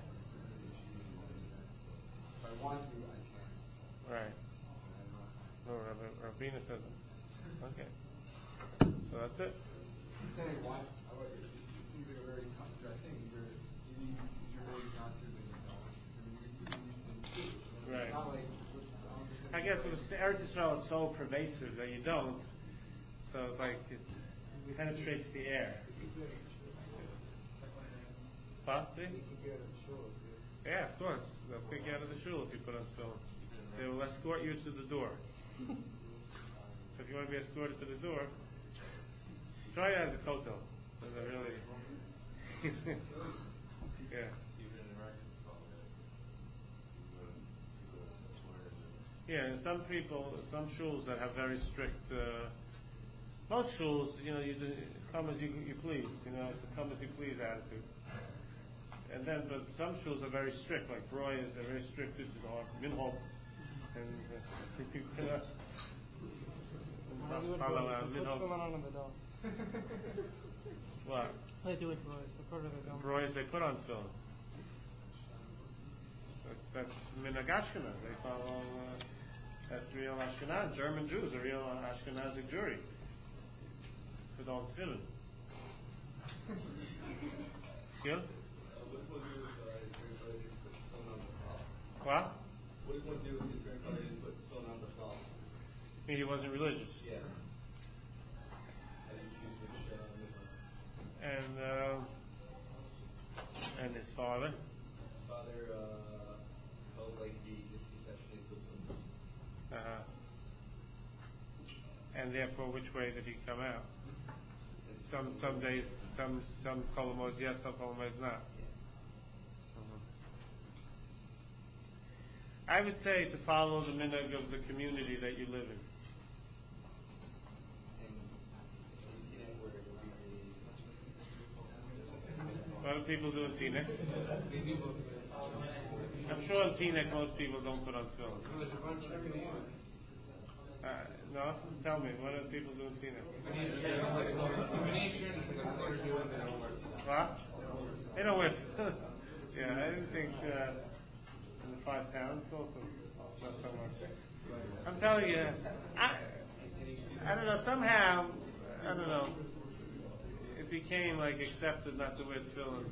If I want to, I can.
Right. No, Rabbi Bina said that. Okay. So that's it.
I'm saying why? It seems like a very dry thing. Either you're very conscious and you don't. These two things.
Right.
It's not like.
I guess with Eretz Yisrael, it's so pervasive that you don't. So it's like it penetrates the air. What? See? Yeah, of course. They'll kick you out of the shul if you put on tefillin. They will escort you to the door. So if you want to be escorted to the door, try it at the kotel. Really. Yeah. Yeah, and some shuls that have very strict. Most shuls, you come as you please. It's a come as you please attitude. And then, but some shuls are very strict. Like Broi is very strict. This is our minhag, and follow our minhag. What?
They do it Brois. The part of it don't.
Brois they put on tefillin. That's minhag Ashkenaz. They follow. That's real Ashkenaz. German Jews are real Ashkenazic Jewry. Put on tefillin. Good.
What does one do if his grandfather didn't put tefillin on the cloth?
What?
What does one do if his grandfather didn't put tefillin on the cloth?
He wasn't religious.
Yeah. How do you choose which minhag?
and his father.
His father felt like the misconception is also.
And therefore, which way did he come out? Some days, some kolamods yes, some kolamods not. I would say to follow the minhag of the community that you live in. What do people do in Teaneck? I'm sure in Teaneck most people don't put on tefillin. No? Tell me, what do people do in Teaneck? What? They don't wear tefillin. Yeah, I didn't think in the 5 towns also not so much. I'm telling you, I don't know, somehow, I don't know, it became like accepted not to wear tefillin.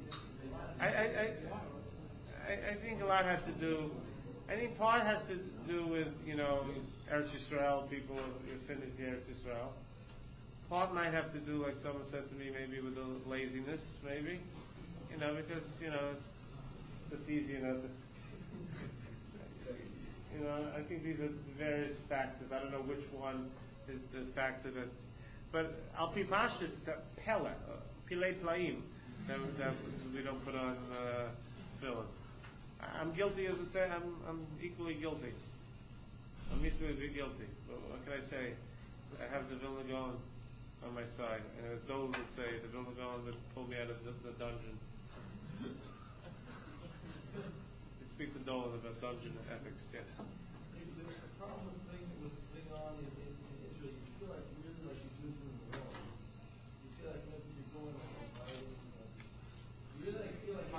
I think a lot had to do, I think part has to do with, Eretz Yisrael, people affinity to Eretz Yisrael. Part might have to do, like someone said to me, maybe with the laziness, maybe. Because, it's just easy, I think these are the various factors. I don't know which one is the factor that, but al pi pashtus pele, pilei plaim, that we don't put on tefillin. I'm guilty of the same. I'm equally guilty. I'm equally guilty. But what can I say? I have the Vilna Gaon on my side, and as Dole would say, the Vilna Gaon would pull me out of the dungeon. Speak to Dolan about dungeon ethics, yes.
The problem with being on is in Israel, you feel like really like you're doing something wrong. You feel like you're going like fighting. You really feel like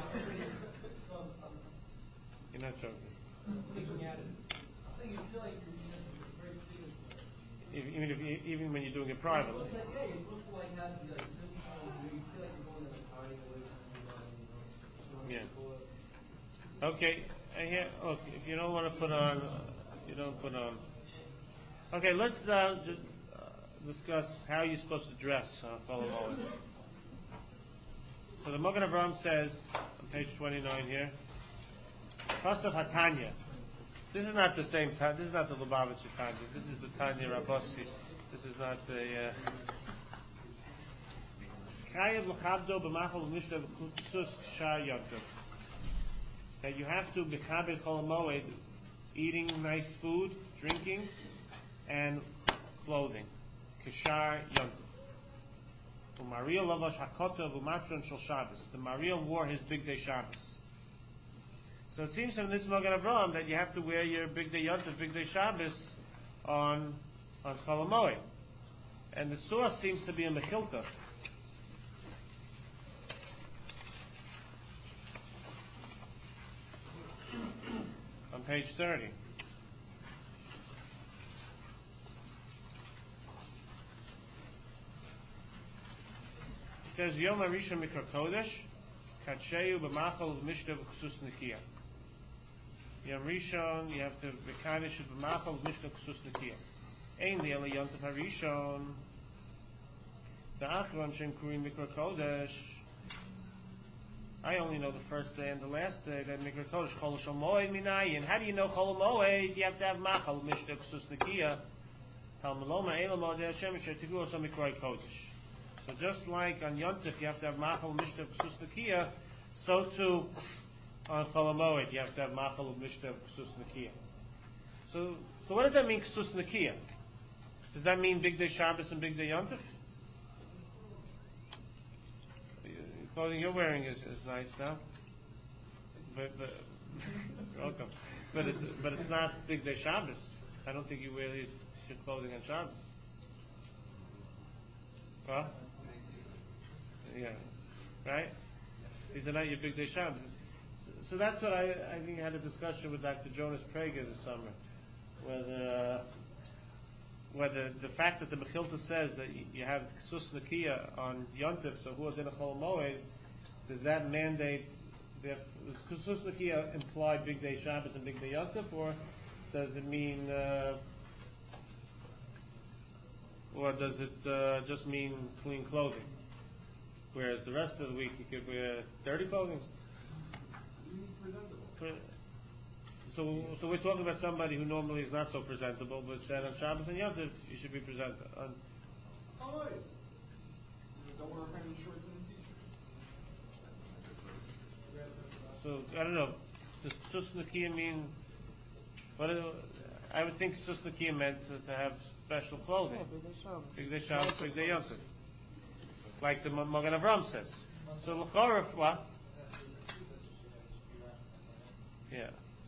you're not joking.
I'm sticking at it. I'm saying you feel like you're very serious with it.
Even when you're doing it privately.
You're supposed to like have the simple. You feel like you're going like hiding away from everybody.
Yeah. Okay, if you don't want to put on, you don't put on. Okay, let's discuss how you're supposed to dress follow along. So the Magen Avraham says on page 29 here, Pasuk HaTanya. This is not the same. This is not the Lubavitcher Tanya. This is the Tanya Rabossi. This is not the. Chayav l'chabdo b'machal u'mishta v'kutsus k'shar yontif. That you have to b'chabed chol hamoed, eating nice food, drinking, and clothing. K'shar yontif. U'Mariel lavash hakota v'umatron shel Shabbos. The Mariel wore his big day Shabbos. So it seems from this Magen Avraham that you have to wear your big day yontif, big day Shabbos on chol hamoed. And the source seems to be a Mechilta. On page 30. It says, Yom HaRishon Mikra Kodesh, Katsheyu B'machal V'mishtav K'sus Nekiya. Yom Rishon, you have to V'kanish B'machal V'mishtav K'sus Nekiya. Ein li Ela Yom Tov HaRishon, V'achron Shem Kurim Mikra Kodesh. I only know the first day and the last day that Mikra Kodesh Chol Shal Moed Minayin. How do you know Chol Moed? You have to have Machal Mishta K'sus Nekiya. Tal Maloma Eila Moed Hashem Shetigu Osa Mikra Kodesh. So just like on Yontif you have to have Machal Mishta K'sus Nekiya, so too on Chol Moed you have to have Machal Mishta K'sus Nekiya. So what does that mean K'sus Nekiya? Does that mean Big Day Shabbos and Big Day Yontif? The clothing you're wearing is nice now, but welcome. But it's not Big Day Shabbos. I don't think you wear these clothing on Shabbos. Huh? Yeah, right. These are not your Big Day Shabbos. So that's what I think I had a discussion with Dr. Jonas Prager this summer, whether the fact that the Mechilta says that you have K'sus Nekiya on Yontif, so who is in a Chol Moed, does that mandate, does K'sus Nekiya imply Big Day Shabbos and Big Day Yontif, or does it mean, or does it just mean clean clothing? Whereas the rest of the week you could wear dirty clothing.
Presentable.
So we're talking about somebody who normally is not so presentable, but said on Shabbos and Yom Tov you should be presentable.
Oh, right. Don't wear any shorts and a t-shirt.
So I don't know. Does Sus Nakia mean? I would think Sus Nakia meant to have special clothing.
Yeah,
Bigdei Shabbos, Bigdei Yom Tov. Like the Magen Avram says. So l'choref, what? Yeah.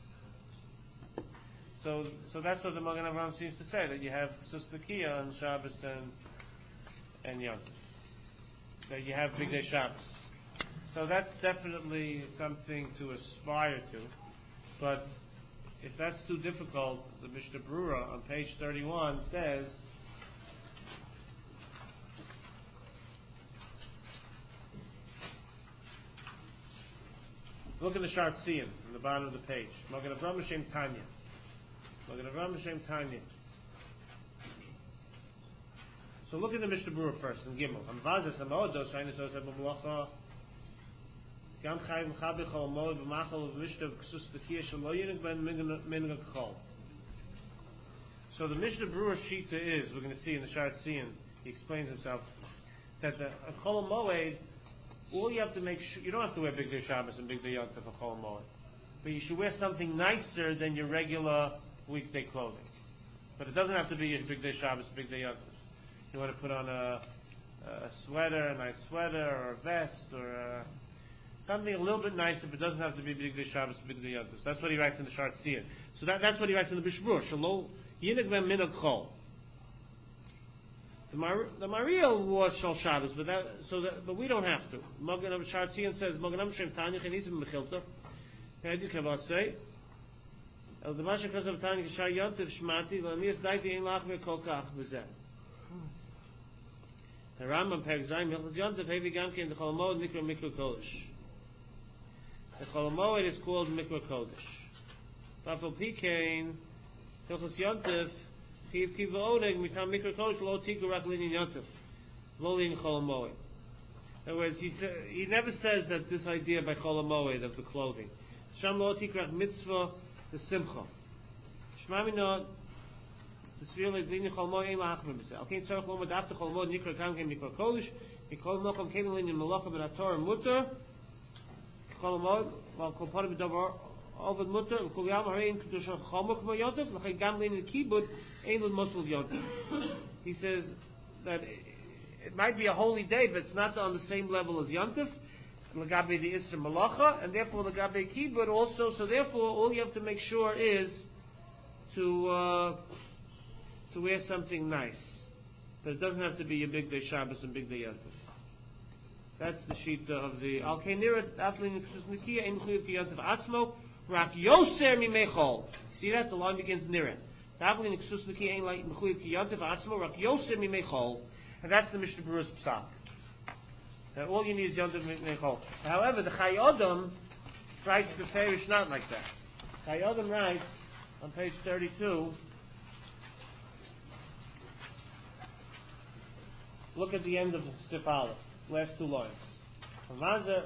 So that's what the Magen Avram seems to say, that you have Sus Nakia on Shabbos and Yom Tov. That you have Bigdei Shabbos. So that's definitely something to aspire to. But if that's too difficult, the Mishnah Brura on page 31 says, look at the Shartzian on the bottom of the page. Magen Avram Hashem Tanya. Magen Avram Hashem Tanya. So look at the Mishnah Brura first in Gimel. Amvazes Amodos Shainis Oseh B'Malacha Gam Chayv M'Chabich Chol Moed B'Machal V'Mishtav K'sus T'Kiyah Shelo Yinig Ben Minga K'chol. So the Mishnah Brura Shita is, we're going to see in the Shartzian, he explains himself, that the Chol Moed, all you have to make sure, you don't have to wear Bigdei Shabbos and Bigdei Yom Tov for Chol Moed, but you should wear something nicer than your regular weekday clothing. But it doesn't have to be your Bigdei Shabbos, Bigdei Yom Tov. You want to put on a sweater, a nice sweater, or a vest, or something a little bit nicer, but it doesn't have to be Bigdei Shabbos, Bigdei Yom Tov. So that's what he writes in the Shartzian. So that's what he writes in the Mishnah Brura. Shelo Yinig Ben Minag Chol. The Mariel wore Shal Shabbos, but we don't have to. Magen Avram Shartzian says, Magen Avram Shem Tanya Chenizim Mechilta. Hedi Kavasei. El Damasha Kazav Tanya Kishar Yontiv Shmati Lanias Daiti Ein Lach Me Kol Kach B'Zeh. The Rambam Perek Zayim Hilchos Yontiv Hevi Gamkein the Chol Moed Nikra Mikra Kodesh. The Chol Moed is called Mikra Kodesh. Tafel Pikein Hilchos Yontiv Chiv Kiva Oneg Mitam Mikra Kodesh Lo Tiku Rak Linin Yontiv Lo Lin Chol Moed. In other words, he never says that this idea by Chol Moed of the clothing. Sham Lo Tiku Rak Mitzvah the Simcha. Shmamina the Svir Lek Linin Chol Moed Ein Lach B'Zeh. Al Kein Tzarech Lo Moed After Chol Moed Nikra Kam Kem Mikra Kodesh Mikol Mocham Kem Linin Malacha Ben HaTorah Mutter Chol Moed Val Kol Parim B'Davar Ovid Mutter Kol Yam Harein Kedusha Chomuk Ma Yontif L'chei Gam Linin Kibud Ein Lid Mosel Yontif. He says that it might be a holy day, but it's not on the same level as Yontif. L'gabe the Isser Malacha, and therefore l'gabe Kibud also. So therefore, all you have to make sure is to wear something nice, but it doesn't have to be your Bigdei Shabbos and Bigdei Yontif. That's the sheet of the Al Keinira Aflin Nikia Ein Chuyev Yontif Atzmo Rak Yoser Mimechol. See that the line begins Nira. Aflin Ksus Nikia Ein Chuyev Yontif Atzmo Rak Yoser Mimechol, and that's the Mishnah Brura's Psak. That all you need is Yontif Mimechol. However, the Chai Adam writes the Farish not like that. Chai Adam writes on page 32. Look at the end of Sif Aleph, last two lines. Right,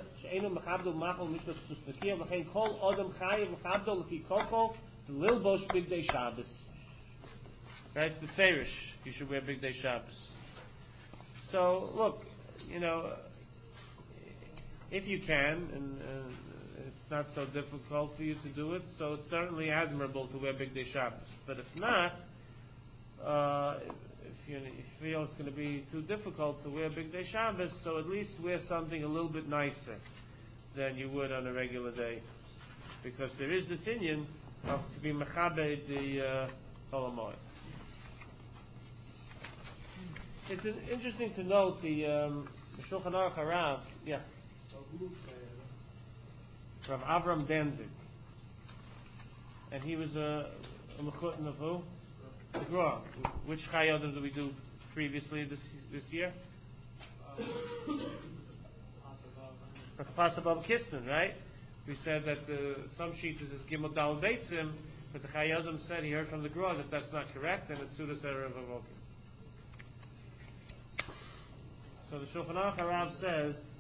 the Farish, you should wear Bigdei Shabbos. So, look, if you can, and it's not so difficult for you to do it, so it's certainly admirable to wear Bigdei Shabbos. But if not, if you feel it's going to be too difficult to wear Bigdei Shabbos, so at least wear something a little bit nicer than you would on a regular day, because there is this inyan of to be mechabed the Chol HaMoed. It's interesting to note the Shulchan Aruch Harav, Rav Avram Danzig, and he was a mechutin of who? The Gra. Which Chai Adam did we do previously this year? Pasa Baba Kisnan, right? We said that some sheetas is Gimel Dal Beitzim, but the Chai Adam said he heard from the Gra that that's not correct, and it's Sudas Erev Avokim. So the Shulchan Aruch Harav says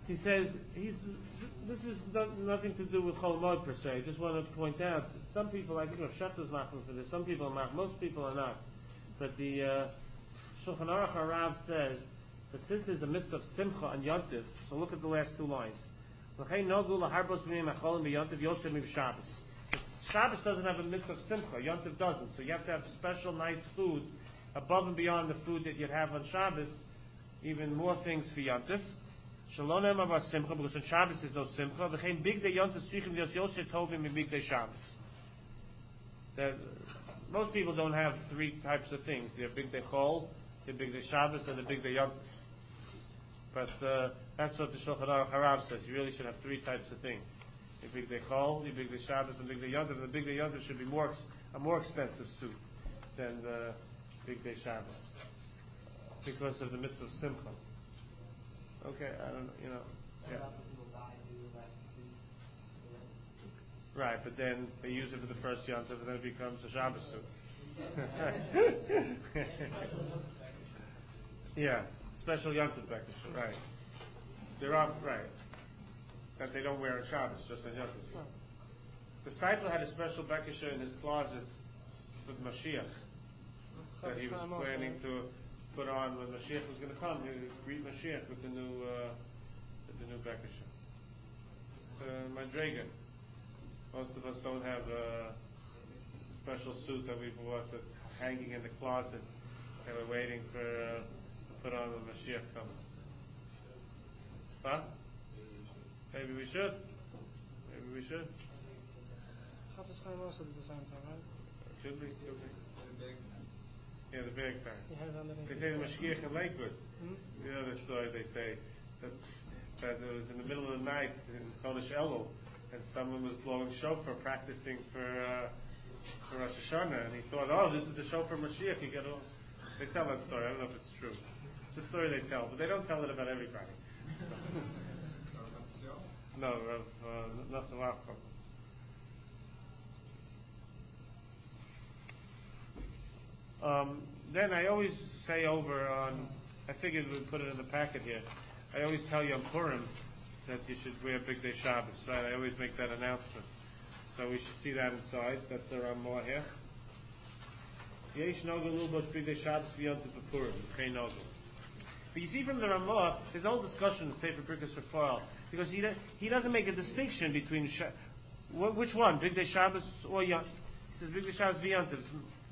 he says this is nothing to do with Chol Moed per se. I just want to point out some people, like Shepher's machmir for this. Some people are machmir. Most people are not. But the Shulchan Aruch Harav says that since there's a mitzvah of Simcha and Yontif, so look at the last two lines. Shabbos doesn't have a mitzvah of Simcha. Yontif doesn't. So you have to have special nice food above and beyond the food that you'd have on Shabbos. Even more things for Yontif. Shalonem about Simcha, because on Shabbos there's no Simcha. V'chein big day Yontif strichim dios yosher tovim in big day Shabbos. Most people don't have three types of things. They have big day Chol, the big day Shabbos, and the big day Yontif. But that's what the Shulchan Aruch Harav says. You really should have three types of things: the big day Chol, the big day Shabbos, and big day Yontif. And the big day Yontif should be a more expensive soup than the big day Shabbos, because of the mitzvah of Simcha. Okay, I don't, yeah. Right, but then they use it for the first Yontif, and then it becomes a Shabbos soup. Yeah, special Yontif Bekisha, right. They're up, right. That they don't wear on Shabbos, just on Yontif. The Steipler had a special Bekisha in his closet for the Mashiach that he was planning to put on when Mashiach was going to come. He would greet Mashiach with the new Bekisha. It's a Madrega. Most of us don't have a special suit that we bought that's hanging in the closet and we're waiting for to put on when Mashiach comes. Huh? Maybe we should.
Chafetz Chaim also did the same thing, right?
Should we? Yeah, the big part. They say the Mashiach in Lakewood. Mm-hmm. You know the story, they say that it was in the middle of the night in Chodesh Elul, and someone was blowing shofar practicing for Rosh Hashanah, and he thought, oh, this is the shofar Mashiach. They tell that story. I don't know if it's true. It's a story they tell, but they don't tell it about everybody. No, Rav Nosson Lapkom. Then I always say I figured we'd put it in the packet here. I always tell you on Purim that you should wear Big Day Shabbos, right? I always make that announcement. So we should see that inside. That's the Ramah here. Yesh Nogel Lulbosh Big Day Shabbos V'Yontif Purim. Chein Nogel. But you see from the Ramah, his whole discussion in Sefer Birkas Rafael, because he doesn't make a distinction between which one, Big Day Shabbos or Yontif. He says Big Day Shabbos V'Yontif.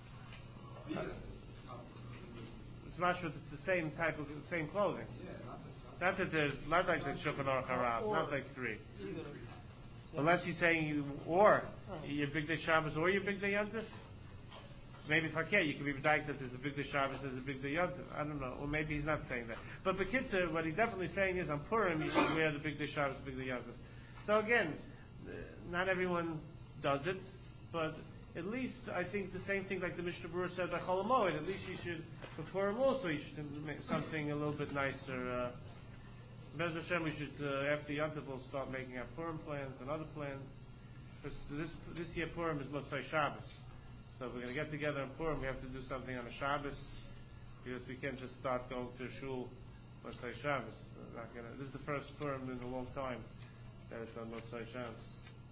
It's much, but it's the same type of same clothing. Not like the Shulchan Aruch Harav, not like three. Unless he's saying your Big Day Shabbos or your Big Day Yontif. Maybe Fakir, you can be b'daik that there's a Big Day Shabbos, there's a Big Day Yontif. I don't know, or maybe he's not saying that. But B'kitzur, what he's definitely saying is on Purim you should wear the Big Day Shabbos, Big Day Yontif. So again, not everyone does it, but at least I think the same thing like the Mishnah Berurah said by Chol Hamoed. At least you should, for Purim also, you should make something a little bit nicer. Bez Hashem, we should, after Yontif, we'll start making our Purim plans and other plans. Because this year Purim is Motzei Shabbos. So if we're going to get together on Purim, we have to do something on a Shabbos, because we can't just start going to Shul Motzei Shabbos. This is the first Purim in a long time that it's on Motzei Shabbos.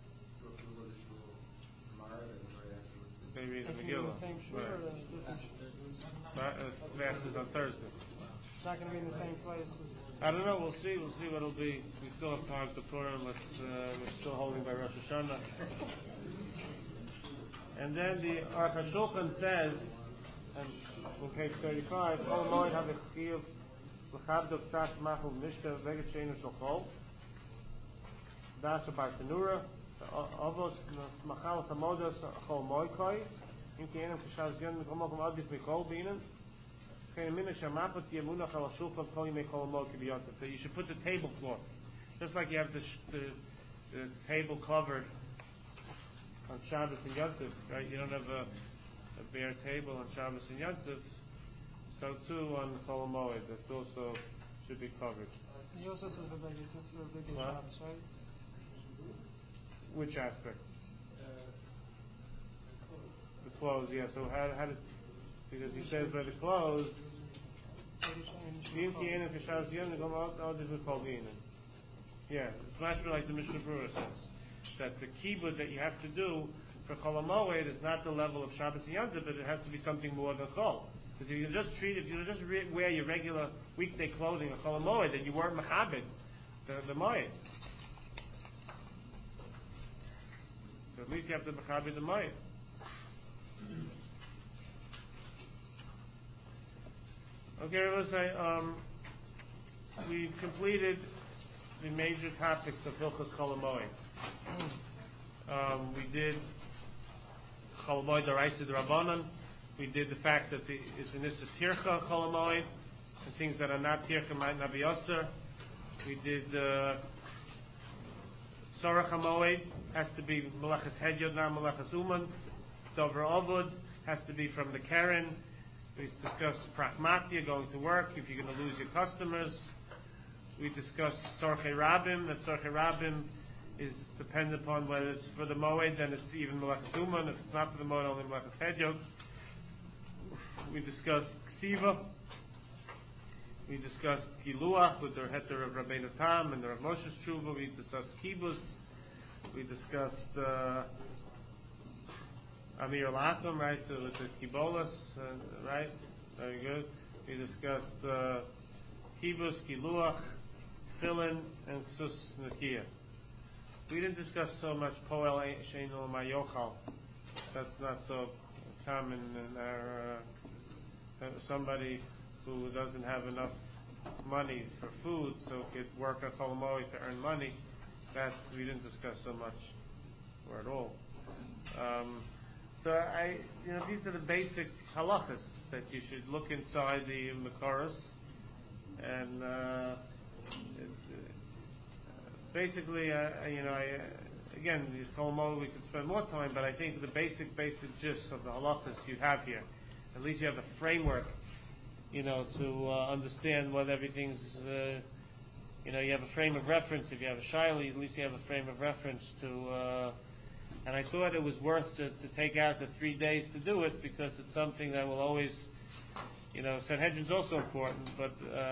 Maybe the Megillah.
The same shul or the
fast is on Thursday.
It's not going to be in the same place.
I don't know. We'll see what it'll be. We still have time to Purim. We're still holding by Rosh Hashanah. And then the Aruch HaShulchan says, on page 35, Chol Moed HaVechiyuv L'chabdo K'tzas Machul Mishta Veget Sheinu Shel Chol Das Bar Tanura Avos Machal Samodos Chol Moed Koi Im Ki Enam K'shaz Yon Mikol Mokum Adif Mikol Binen Kein Minna Shamapot Yemunach Al Shulchan Kol Yimei Chol Moed Ki B'Yontif. That you should put the tablecloth, just like you have the table covered on Shabbos and Yontif, right? You don't have a bare table on Shabbos and Yontif. So too on Chol Moed, that also should be covered.
He also says the Big Day Shabbos, right?
Which aspect? The clothes, yeah. So how does, because he says by the clothes, Yeah, it's mashma like the Mishnah Berurah says, that the kibbud that you have to do for Chol HaMoed is not the level of Shabbos and Yom Tov, but it has to be something more than Chol. Because if you just wear your regular weekday clothing on Chol HaMoed, then you weren't mechabed the Moed. So at least you have to mechabed the Moed. Okay, let's say we've completed the major topics of Hilchos Chol HaMoed. We did Chol HaMoed D'Oraisa D'Rabbanan. We did the fact that is an Issa Tircha Chol HaMoed, and things that are not Tircha might not be Osir. We did Sorach HaMoed, has to be Melechas Hedyot, not Melechas Uman. Dover Ovud has to be from the Karen. We discussed Prachmatia, going to work, if you're going to lose your customers. We discussed Sorchei Rabim, that Sorchei Rabim is dependent upon whether it's for the Moed, then it's even Melechas Uman. If it's not for the Moed, only Melechas Hedyot. We discussed Ksiva. We discussed Giluach with the Heter of Rabbeinu Tam and the Rav Moshe's Tshuva. We discussed Kibbutz. We discussed Amir Lakum, right, with the Kibolas, right? Very good. We discussed Kibbutz, Giluach, Tefillin, and Ksus Nakia. We didn't discuss so much Poel Sheinu Mayochal. That's not so common in our somebody who doesn't have enough money for food, so could work at Chol HaMoed to earn money. That we didn't discuss so much, or at all. So these are the basic halachas that you should look inside the Makoros, and basically, again, the Chol HaMoed we could spend more time, but I think the basic gist of the halachas you have here, at least you have a framework, to understand what everything's. You have a frame of reference. If you have a shaila, at least you have a frame of reference to. And I thought it was worth to take out the 3 days to do it, because it's something that will always, Sanhedrin's also important, but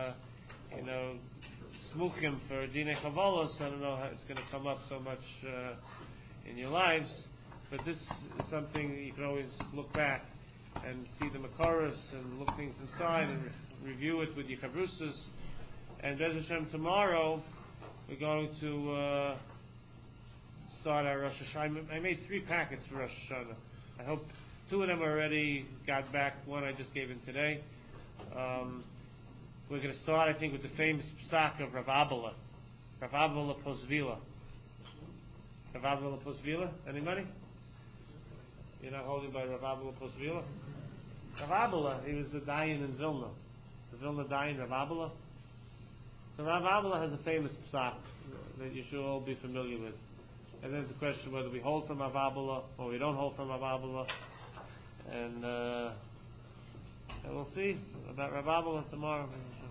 smuchim for Dinei Chavolos, I don't know how it's going to come up so much in your lives, but this is something that you can always look back and see the Makoros and look things inside and review it with your Chavrusas. And Bez Hashem, tomorrow we're going to start our Rosh Hashanah. I made 3 packets for Rosh Hashanah. I hope 2 of them already got back. 1 I just gave in today. We're going to start, I think, with the famous psak of Rav Abela. Rav Abela Posvila. Rav Abela Posvila? Anybody? You're not holding by Rav Abela Posvila? Rav Abela, he was the Dayan in Vilna. The Vilna Dayan, Rav Abela. So Rav Abela has a famous psak that you should all be familiar with. And then it's a question whether we hold from Rav Abela or we don't hold from Rav Abela. And we'll see about Rav Abela tomorrow.